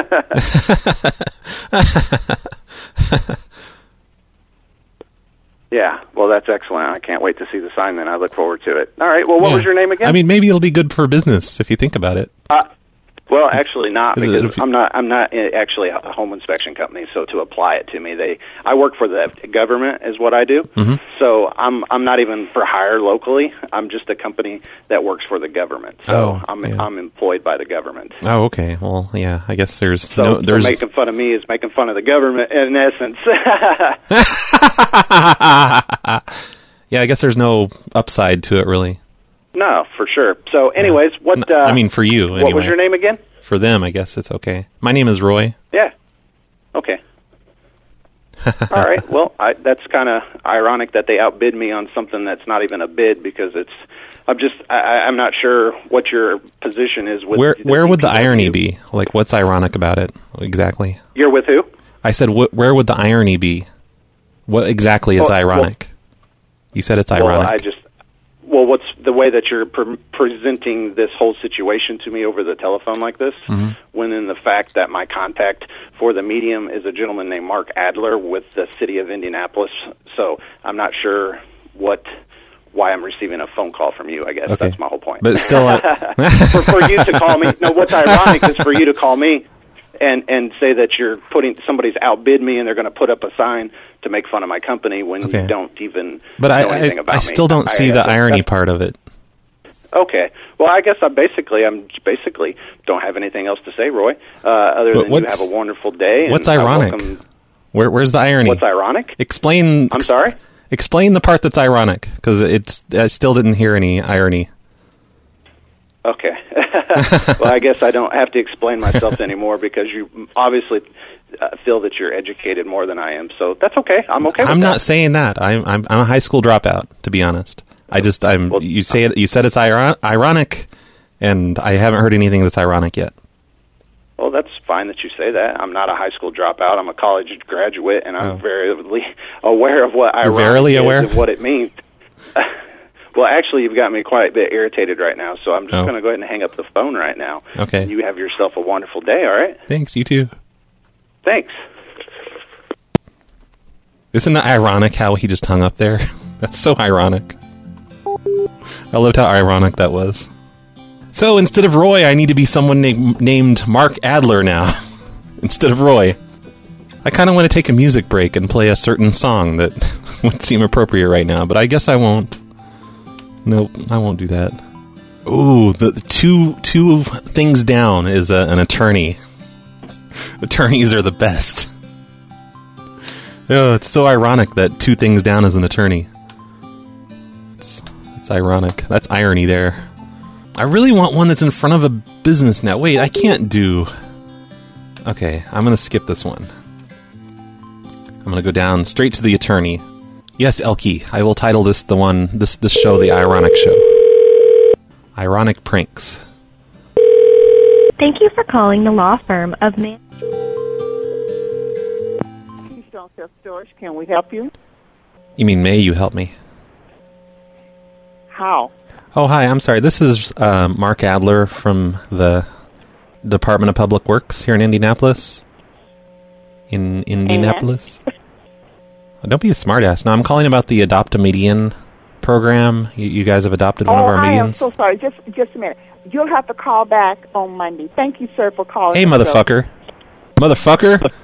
Yeah, well, that's excellent. I can't wait to see the sign then. I look forward to it. All right, well, what
yeah.
was your name again?
I mean, maybe it'll be good for business if you think about it.
Uh, well, actually not, because
It'll-
I'm not I'm not actually a home inspection company, so to apply it to me, they I work for the government is what I do.
Mm-hmm.
So I'm I'm not even for hire locally. I'm just a company that works for the government. So
Oh,
I'm
yeah.
I'm employed by the government.
Oh, okay. Well, yeah, I guess there's
So,
no
so
there's
making fun of me is making fun of the government in essence.
yeah, I guess there's no upside to it really.
No, for sure. So, anyways, what? Uh,
I mean, for you,
what
anyway.
was your name again?
For them, I guess it's okay. My name is Roy.
Yeah. Okay. All right. Well, I, that's kind of ironic that they outbid me on something that's not even a bid because it's. I'm just. I, I'm not sure what your position is with.
Where
the
where would the
D P W.
irony be? Like, what's ironic about it exactly?
You're with who?
I said, wh- where would the irony be? What exactly is
Well,
ironic? You said it's ironic.
Well, I just. Well, what's the way that you're pre- presenting this whole situation to me over the telephone like this?
Mhm.
When in the fact that my contact for the medium is a gentleman named Mark Adler with the city of Indianapolis. So I'm not sure what why I'm receiving a phone call from you. I guess
Okay.
that's my whole point.
But still, I-
for, for you to call me. No, what's ironic is for you to call me and and say that you're putting somebody's outbid me and they're going to put up a sign to make fun of my company when
Okay.
you don't even
But
know
I,
anything
I,
about
I
me.
still don't
I-
see
I-
the
that's-
irony part of it.
Okay. Well, I guess I basically I'm basically don't have anything else to say, Roy. Uh, other
But
than you
what's-
have a wonderful day. and
What's
I
ironic?
welcome-
Where where's the irony?
What's ironic?
Explain.
I'm sorry?
Explain the part that's ironic because it's. I still didn't hear any irony.
Okay. Well, I guess I don't have to explain myself anymore because you obviously uh, feel that you're educated more than I am. So that's okay. I'm okay with
I'm
that.
not saying that. I'm, I'm I'm a high school dropout. To be honest, I just I'm you say it, you said it's iron- ironic, and I haven't heard anything that's ironic yet.
Well, that's fine that you say that. I'm not a high school dropout. I'm a college graduate, and I'm
Oh.
very aware of what
You're
ironic
verily
is
aware?
and what it means. Well, actually, you've got me quite a bit irritated right now, so I'm just
Oh.
going to go ahead and hang up the phone right now.
Okay.
You have yourself a wonderful day, all right?
Thanks, you too.
Thanks.
Isn't it ironic how he just hung up there? That's so ironic. I loved how ironic that was. So instead of Roy, I need to be someone na- named Mark Adler now. Instead of Roy. I kind of want to take a music break and play a certain song that would seem appropriate right now, but I guess I won't. Nope, I won't do that. Ooh, the the two two things down is a, an attorney. Attorneys are the best. Oh, it's so ironic that two things down is an attorney. It's, it's ironic. That's irony there. I really want one that's in front of a business now. Wait, I can't do... Okay, I'm going to skip this one. I'm going to go down straight to the attorney. Yes, Elkie, I will title this the one, this this show, the Ironic Show. Ironic Pranks.
Thank you for calling the law firm of Man.
Keystone Self-Storage, can we help you?
You mean, may you help me?
How?
Oh, hi, I'm sorry. This is uh, Mark Adler from the Department of Public Works here in Indianapolis. In Indianapolis? Don't be a smartass. No, I'm calling about the Adopt a Median program. You, you guys have adopted one
oh,
of our
I am
medians.
so sorry. Just just a minute. You'll have to call back on Monday. Thank you, sir, for calling.
Hey,
the show.
motherfucker. Motherfucker? What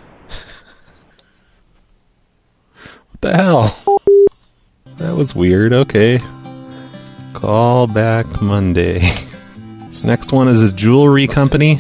the hell? That was weird. Okay. Call back Monday. This next one is a jewelry company.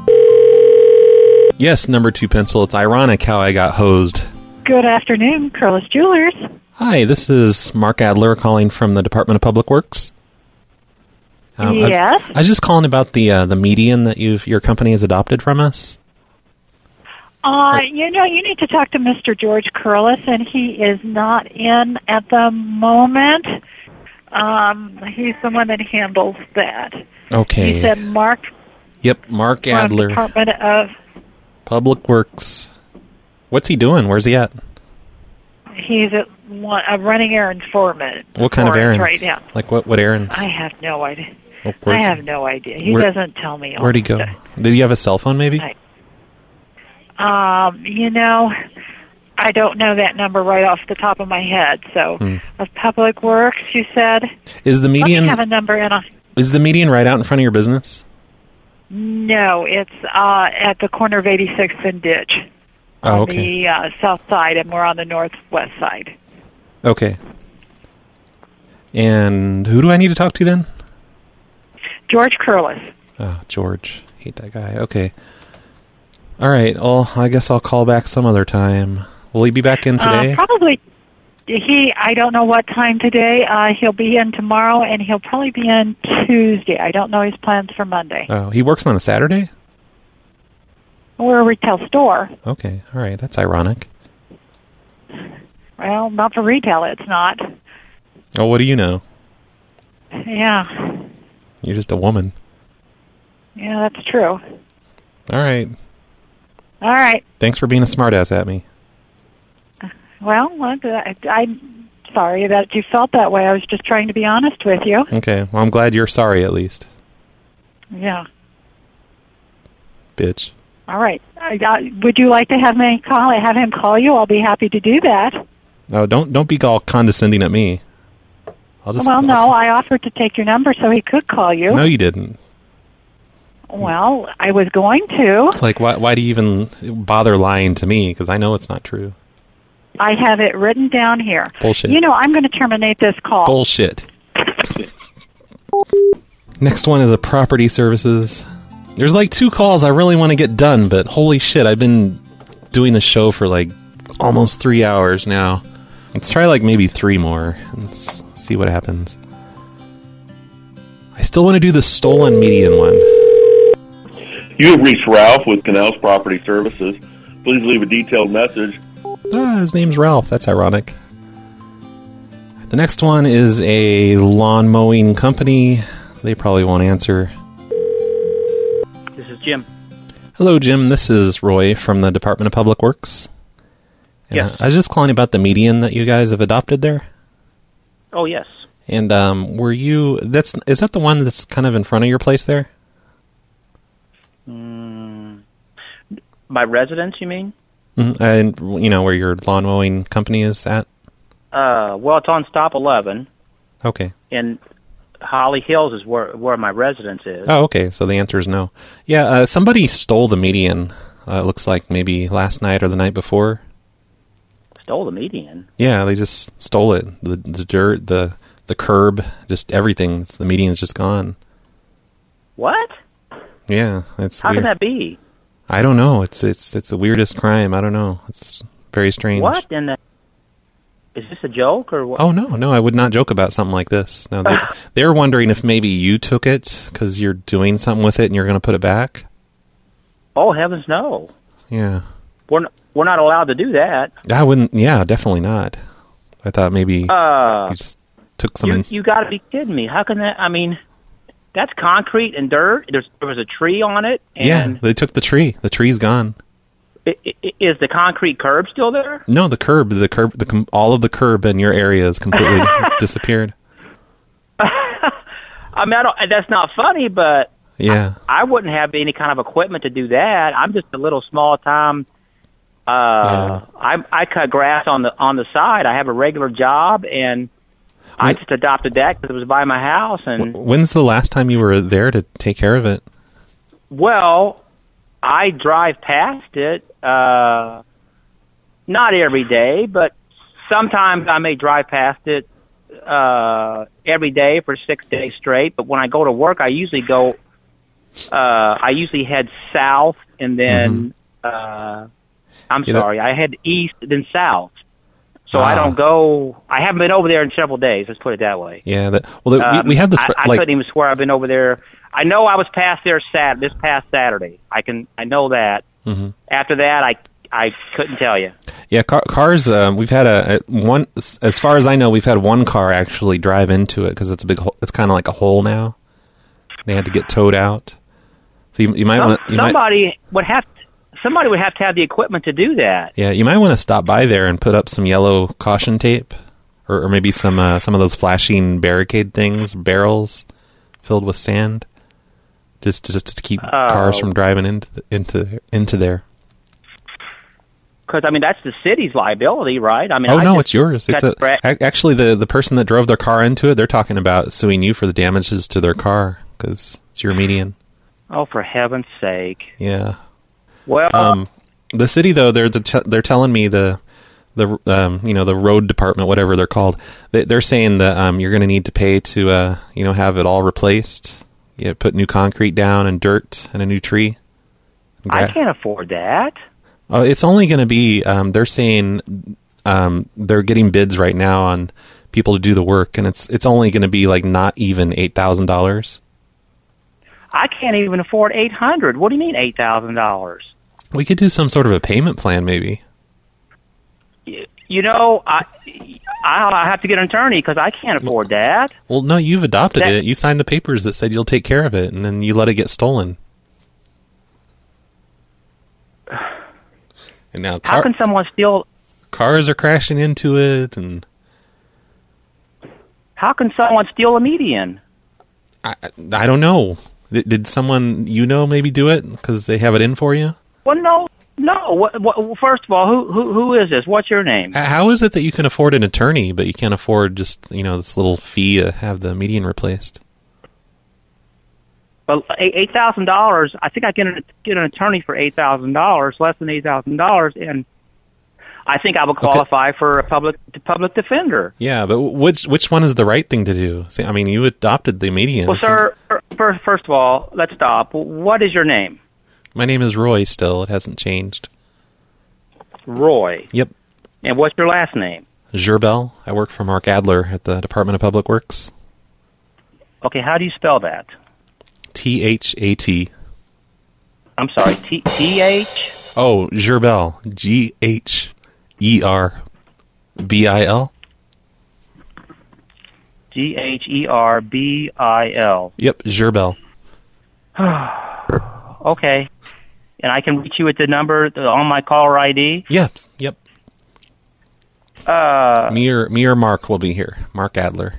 Yes, number two pencil. It's ironic how I got hosed.
Good afternoon, Curlis Jewelers.
Hi, this is Mark Adler calling from the Department of Public Works. Um,
Yes.
I, I was just calling about the uh, the median that you've your company has adopted from us.
Uh, you know, you need to talk to Mister George Curlis, and he is not in at the moment. Um, he's the one that handles that.
Okay.
He said Mark
Yep, Mark
from
Adler,
Department of...
Public Works. What's he doing? Where's he at?
He's a, one- a running errands foreman.
What kind of
for us
errands?
right now.
Like what? What errands?
I have no idea.
Oh,
I
where's-
have no idea. He
where-
doesn't tell me. all
Where'd he
the
go?
stuff.
Did he have a cell phone? Maybe.
Um, you know, I don't know that number right off the top of my head. So,
Hmm.
of Public Works, you said.
Is the
Let
median
me have a number in a.
is the median right out in front of your business?
No, it's uh, at the corner of eighty-sixth and Ditch.
Oh,
on
okay.
the uh, south side, and we're on the northwest side.
Okay. And who do I need to talk to then?
George Curlis.
Oh, George. Hate that guy. Okay. All right. Well, I guess I'll call back some other time. Will he be back in today?
Uh, probably. He, I don't know what time today. Uh, he'll be in tomorrow, and he'll probably be in Tuesday. I don't know his plans for Monday.
Oh, he works on a Saturday?
We're a retail store.
Okay. All right. That's ironic.
Well, not for retail, it's not.
Oh, what do you know?
Yeah,
You're just a woman.
yeah, that's true.
All right.
All right.
Thanks for being a smartass at me.
Well, I, I'm sorry that you felt that way. I was just trying to be honest with you.
Okay. Well, I'm glad you're sorry at least,
Yeah.
bitch.
All right. I, I, would you like to have me call? Have him call you? I'll be happy to do that.
Oh, don't don't be all condescending at me. I'll just.
well, no, I offered to take your number so he could call you.
No, you didn't.
Well, I was going to.
Like, why? Why do you even bother lying to me? Because I know it's not true.
I have it written down here.
Bullshit.
You know, I'm going to terminate this call.
Bullshit. Next one is a property services. There's like two calls I really want to get done, but holy shit, I've been doing the show for like almost three hours now. Let's try like maybe three more and s- see what happens. I still want to do the stolen median one.
You have reached Ralph with Canals Property Services. Please leave a detailed message.
Ah, his name's Ralph. That's ironic. The next one is a lawn mowing company. They probably won't answer.
This is Jim.
Hello, Jim. This is Roy from the Department of Public Works. And
Yes.
I was just calling about the median that you guys have adopted there.
Oh, yes.
And um, were you? That's is that the one that's kind of in front of your place there?
Mm, my residence, you mean?
Mm-hmm. And you know where your lawn mowing company is at?
Uh, well, it's on stop eleven,
Okay.
and Holly Hills is where where my residence is.
Oh, okay. So the answer is no. Yeah, uh, somebody stole the median. Uh, it looks like maybe last night or the night before.
Stole the median.
Yeah, they just stole it. The the dirt, the the curb, just everything. The median's just gone.
What?
Yeah, it's
How
weird.
can that be?
I don't know. It's it's it's the weirdest crime. I don't know. It's very strange.
What? And uh, is this a joke or what?
Oh no, no, I would not joke about something like this. No, they, they're wondering if maybe you took it because you're doing something with it and you're going to put it back.
Oh, heavens no!
Yeah,
We're n- we're not allowed to do that.
I wouldn't. Yeah, definitely not. I thought maybe
Uh,
you just took some.
you
in-
you got to be kidding me! How can that? I mean, that's concrete and dirt. There's there was a tree on it. And
yeah, they took the tree. The tree's gone.
i- i- is the concrete curb still there?
No, the curb, the curb, the com- all of the curb in your area is completely disappeared.
I mean, I don't, that's not funny, but
Yeah,
I wouldn't have any kind of equipment to do that. I'm just a little small time. Uh, I I cut grass on the on the side. I have a regular job, and I just adopted that because it was by my house. And
when's the last time you were there to take care of it?
well, I drive past it. Uh, not every day, but sometimes I may drive past it uh, every day for six days straight. But when I go to work, I usually go. Uh, I usually head south, and then uh, I'm
You know-
sorry, I head east, then south. So I
Ah.
don't go. I haven't been over there in several days. Let's put it that way.
Yeah, that, well, the,
Um,
we, we have this
I, I
like
couldn't even swear I've been over there. I know I was past there sat this past Saturday. I can. I know that.
Mhm.
After that, I I couldn't tell you.
Yeah, car, cars. Um, we've had a, a one. As far as I know, we've had one car actually drive into it because it's a big. hole. It's kind of like a hole now. They had to get towed out. So you, you might
Some-
want to.
somebody would have. Somebody would have to have the equipment to do that.
Yeah, you might want to stop by there and put up some yellow caution tape, or, or maybe some uh, some of those flashing barricade things, barrels filled with sand, just to, just to keep cars
Oh.
from driving into the, into into there.
Because I mean, that's the city's liability, right? I mean,
oh
I
no,
just
it's yours. It's
cut
a,
gra-
ac- actually the the person that drove their car into it. They're talking about suing you for the damages to their car because it's your median.
Oh, for heaven's sake!
Yeah.
Well,
Um, the city though, they're the t- they're telling me the the um, you know the road department, whatever they're called, they, they're saying that um, you're going to need to pay to uh, you know have it all replaced. You put new concrete down and dirt and a new tree.
I
Gra-
can't afford that.
Oh, it's only going to be. Um, they're saying um, they're getting bids right now on people to do the work, and it's it's only going to be like not even eight thousand dollars.
I can't even afford eight hundred. What do you mean eight thousand dollars?
We could do some sort of a payment plan, maybe.
You know, I I have to get an attorney because I can't afford that.
Well, no, you've adopted
That-
it. You signed the papers that said you'll take care of it, and then you let it get stolen. And now
How
car-
can someone steal?
cars are crashing into it, and
How can someone steal a median?
I, I don't know. Did, did someone you know maybe do it because they have it in for you?
Well, no, no. What, what, first of all, who who who is this? What's your name?
H- How is it that you can afford an attorney, but you can't afford just you know this little fee to have the median replaced?
Well, eight thousand dollars. I think I can get an attorney for eight thousand dollars, less than eight thousand dollars, and I think I would qualify for a public public defender.
Yeah, but which which one is the right thing to do? See, I mean, you adopted the median.
Well, sir, first, first of all, let's stop. What is your name?
My name is Roy. Still, it hasn't changed.
Roy.
Yep.
And what's your last name?
Gerbel. I work for Mark Adler at the Department of Public Works.
Okay, how do you spell that?
T H A T.
I'm sorry, T T H.
Oh, Gerbel. G H E R B I L.
G H E R B I L.
Yep, Gerbel.
Okay. And I can reach you at the number on my caller I D?
Yep, yep.
Uh,
me, or, me or Mark will be here. Mark Adler.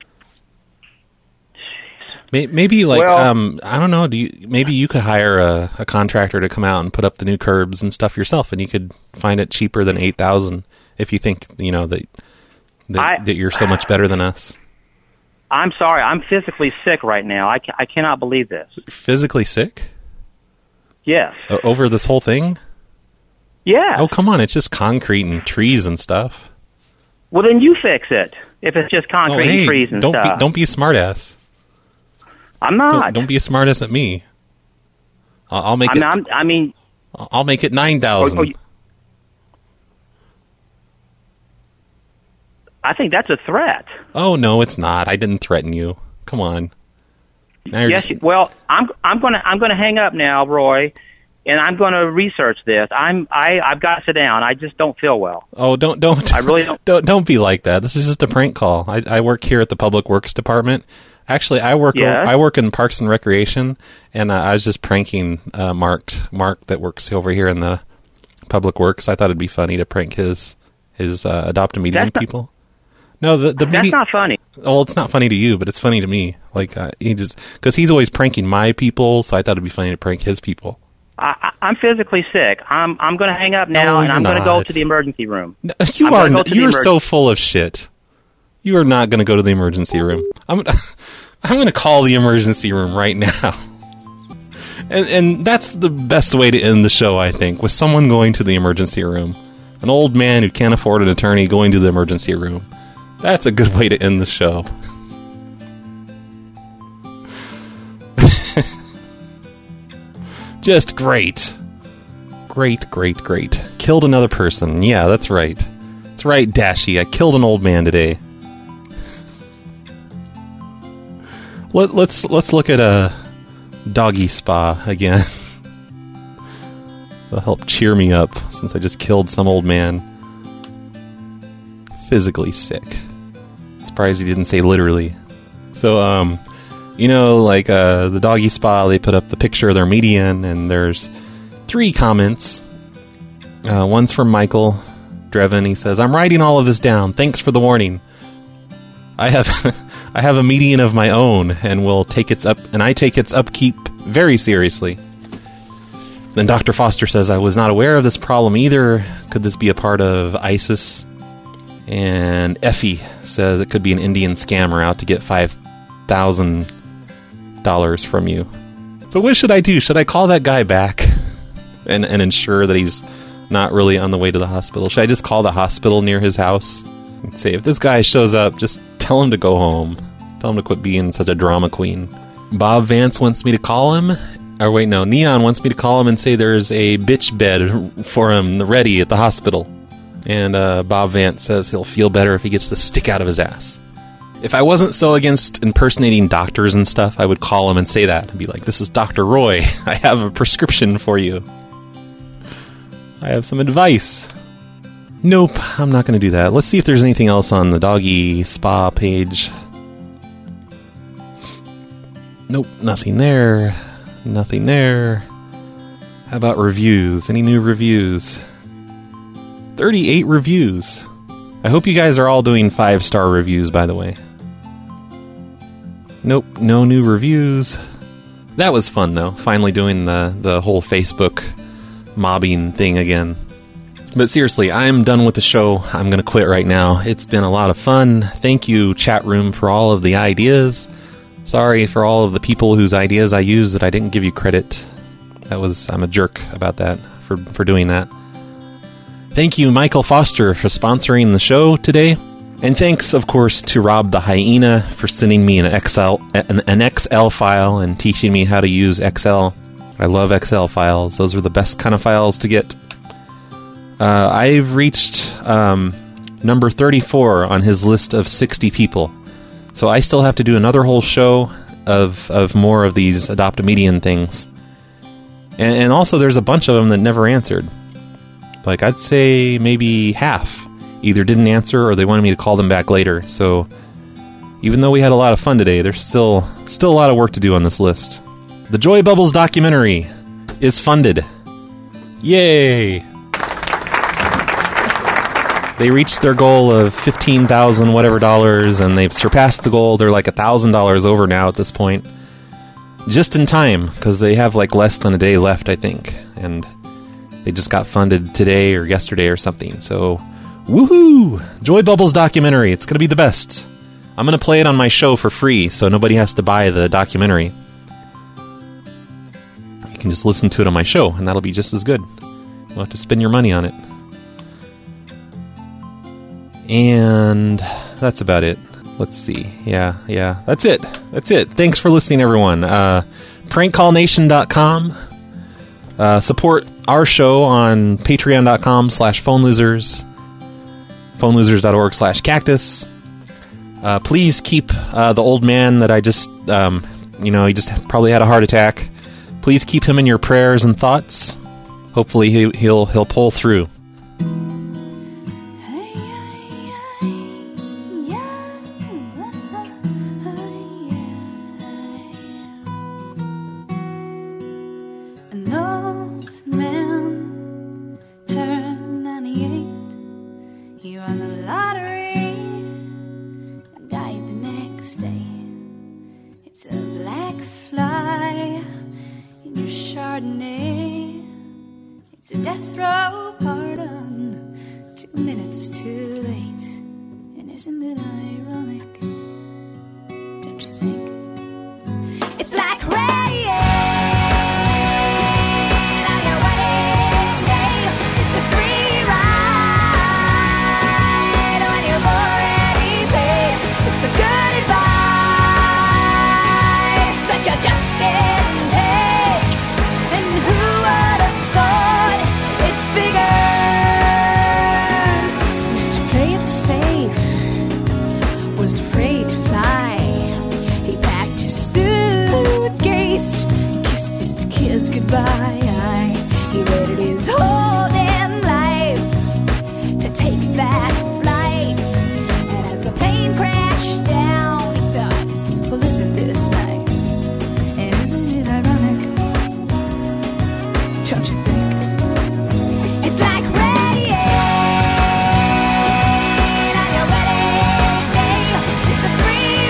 Maybe, like,
well,
um, I don't know, do you, maybe you could hire a, a contractor to come out and put up the new curbs and stuff yourself, and you could find it cheaper than eight thousand dollars if you think, you know, that that,
I,
that you're so much better than us.
I'm sorry, I'm physically sick right now. I, ca- I cannot believe this.
Physically sick?
Yes.
O- over this whole thing?
Yeah.
Oh, come on, it's just concrete and trees and stuff.
Well, then you fix it, if it's just concrete
oh, hey,
and trees and
don't
stuff.
Be, don't be a smartass.
I'm not.
Don't, don't be a smartass at me. I'll, I'll make
I
it.
mean, I'm, I mean,
I'll make it nine thousand.
Oh, oh, I think that's a threat.
Oh no, it's not. I didn't threaten you. Come on. Now you're
Yes.
just,
Well, I'm I'm gonna I'm gonna hang up now, Roy, and I'm gonna research this. I'm I I've got to sit down. I just don't feel well.
oh, don't don't.
I really don't.
don't don't be like that. This is just a prank call. I, I work here at the Public Works Department. Actually, I work
Yes?
I work in Parks and Recreation, and uh, I was just pranking uh, Mark Mark that works over here in the Public Works. I thought it'd be funny to prank his his uh, adopt a medium
That's not-
people. No, the the
That's
medi-
not funny.
Well, it's not funny to you, but it's funny to me. Like uh, he just because he's always pranking my people, so I thought it'd be funny to prank his people.
I, I- I'm physically sick. I'm I'm gonna hang up now,
No,
and
you're
I'm gonna go
not.
to the emergency room.
You
I'm
are
gonna go to the
you are
emerg-
so full of shit. You are not going to go to the emergency room. I'm I'm going to call the emergency room right now. And and that's the best way to end the show, I think, with someone going to the emergency room. An old man who can't afford an attorney going to the emergency room. That's a good way to end the show. Just great. Great, great, great. Killed another person. Yeah, that's right. That's right, Dashy. I killed an old man today. Let, let's let's look at a doggy spa again. That'll help cheer me up since I just killed some old man. Physically sick. Surprised he didn't say literally. So, um, you know, like uh, the doggy spa, they put up the picture of their median, and there's three comments. Uh, one's from Michael Drevin. He says, "I'm writing all of this down. Thanks for the warning. I have I have a median of my own, and will take its up, and I take its upkeep very seriously." Then Doctor Foster says, "I was not aware of this problem either. Could this be a part of ISIS?" And Effie says it could be an Indian scammer out to get five thousand dollars from you. So what should I do? Should I call that guy back and, and ensure that he's not really on the way to the hospital? Should I just call the hospital near his house and say, if this guy shows up, just tell him to go home. Tell him to quit being such a drama queen. Bob Vance wants me to call him. Or wait, no, Neon wants me to call him and say there's a bitch bed for him ready at the hospital. And uh, Bob Vance says he'll feel better if he gets the stick out of his ass. If I wasn't so against impersonating doctors and stuff, I would call him and say that. I'd be like, "This is Doctor Roy. I have a prescription for you. I have some advice." Nope, I'm not going to do that. Let's see if there's anything else on the doggy spa page. Nope, nothing there. Nothing there. How about reviews? Any new reviews? thirty-eight reviews. I hope you guys are all doing five-star reviews, by the way. Nope, no new reviews. That was fun, though. Finally doing the, the whole Facebook mobbing thing again. But seriously, I'm done with the show. I'm going to quit right now. It's been a lot of fun. Thank you, chat room, for all of the ideas. Sorry for all of the people whose ideas I used that I didn't give you credit. That was, I'm a jerk about that, for, for doing that. Thank you, Michael Foster, for sponsoring the show today. And thanks, of course, to Rob the Hyena for sending me an Excel, an, an X L file and teaching me how to use Excel. I love Excel files. Those are the best kind of files to get. Uh, I've reached um, number thirty-four on his list of sixty people. So I still have to do another whole show of of more of these Adopt a Median things. And, and also there's a bunch of them that never answered. Like, I'd say maybe half either didn't answer or they wanted me to call them back later. So Even though we had a lot of fun today, there's still still a lot of work to do on this list. The Joy Bubbles documentary is funded. Yay! They reached their goal of fifteen thousand whatever dollars, and they've surpassed the goal. They're like one thousand dollars over now at this point. Just in time, because they have like less than a day left, I think. And they just got funded today or yesterday or something. So, woohoo! Joy Bubbles documentary. It's going to be the best. I'm going to play it on my show for free, so nobody has to buy the documentary. You can just listen to it on my show, and that'll be just as good. You don't have to spend your money on it. And that's about it. Let's see. Yeah, yeah. That's it. That's it. Thanks for listening, everyone. Uh, prank call nation dot com. Uh, support our show on patreon.com slash phone losers. phone losers dot org slash cactus. Uh, please keep uh, the old man that I just, um, you know, he just probably had a heart attack. Please keep him in your prayers and thoughts. Hopefully he, he'll he'll pull through.
An old man turned ninety-eight. He won the lottery and died the next day. It's a black fly in your Chardonnay. It's a death row pardon, two minutes too late. And isn't it ironic? Don't you think? It's like rain on your wedding day. It's a free ride when you've already paid. It's the good advice that you just didn't take. And who would have thought it figures? Mister Play It Safe was afraid to fly. He packed his suitcase, kissed his kids goodbye. He waited his whole damn life to take that flight. And as the plane crashed down, he thought, well, isn't this nice? And isn't it ironic? Don't you think? It's like rain on your wedding day. It's a free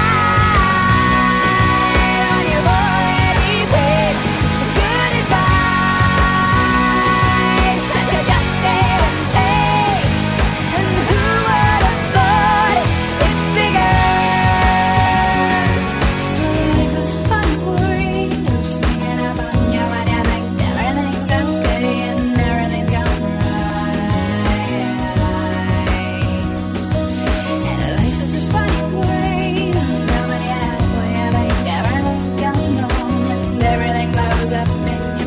ride when you've already paid. The good advice that you just didn't take. And who would have thought it figures? Life is fun for you, sneaking up on you when you think everything's okay and everything's going right. And life is a funny way, nobody halfway, I think everything's going wrong and everything blows up in your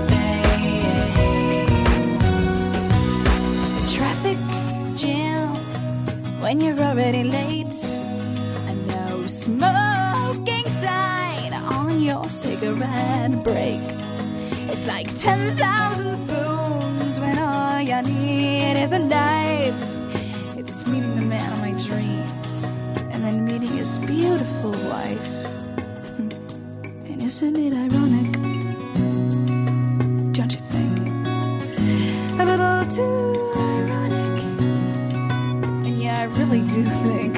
face. Traffic jam when you're already late. A no smoking sign on your cigarette break. It's like ten thousand spoons when all you need is a knife. It's meeting the man of my dreams and then meeting his beautiful wife. And isn't it ironic? Don't you think? A little too ironic. And yeah, I really do think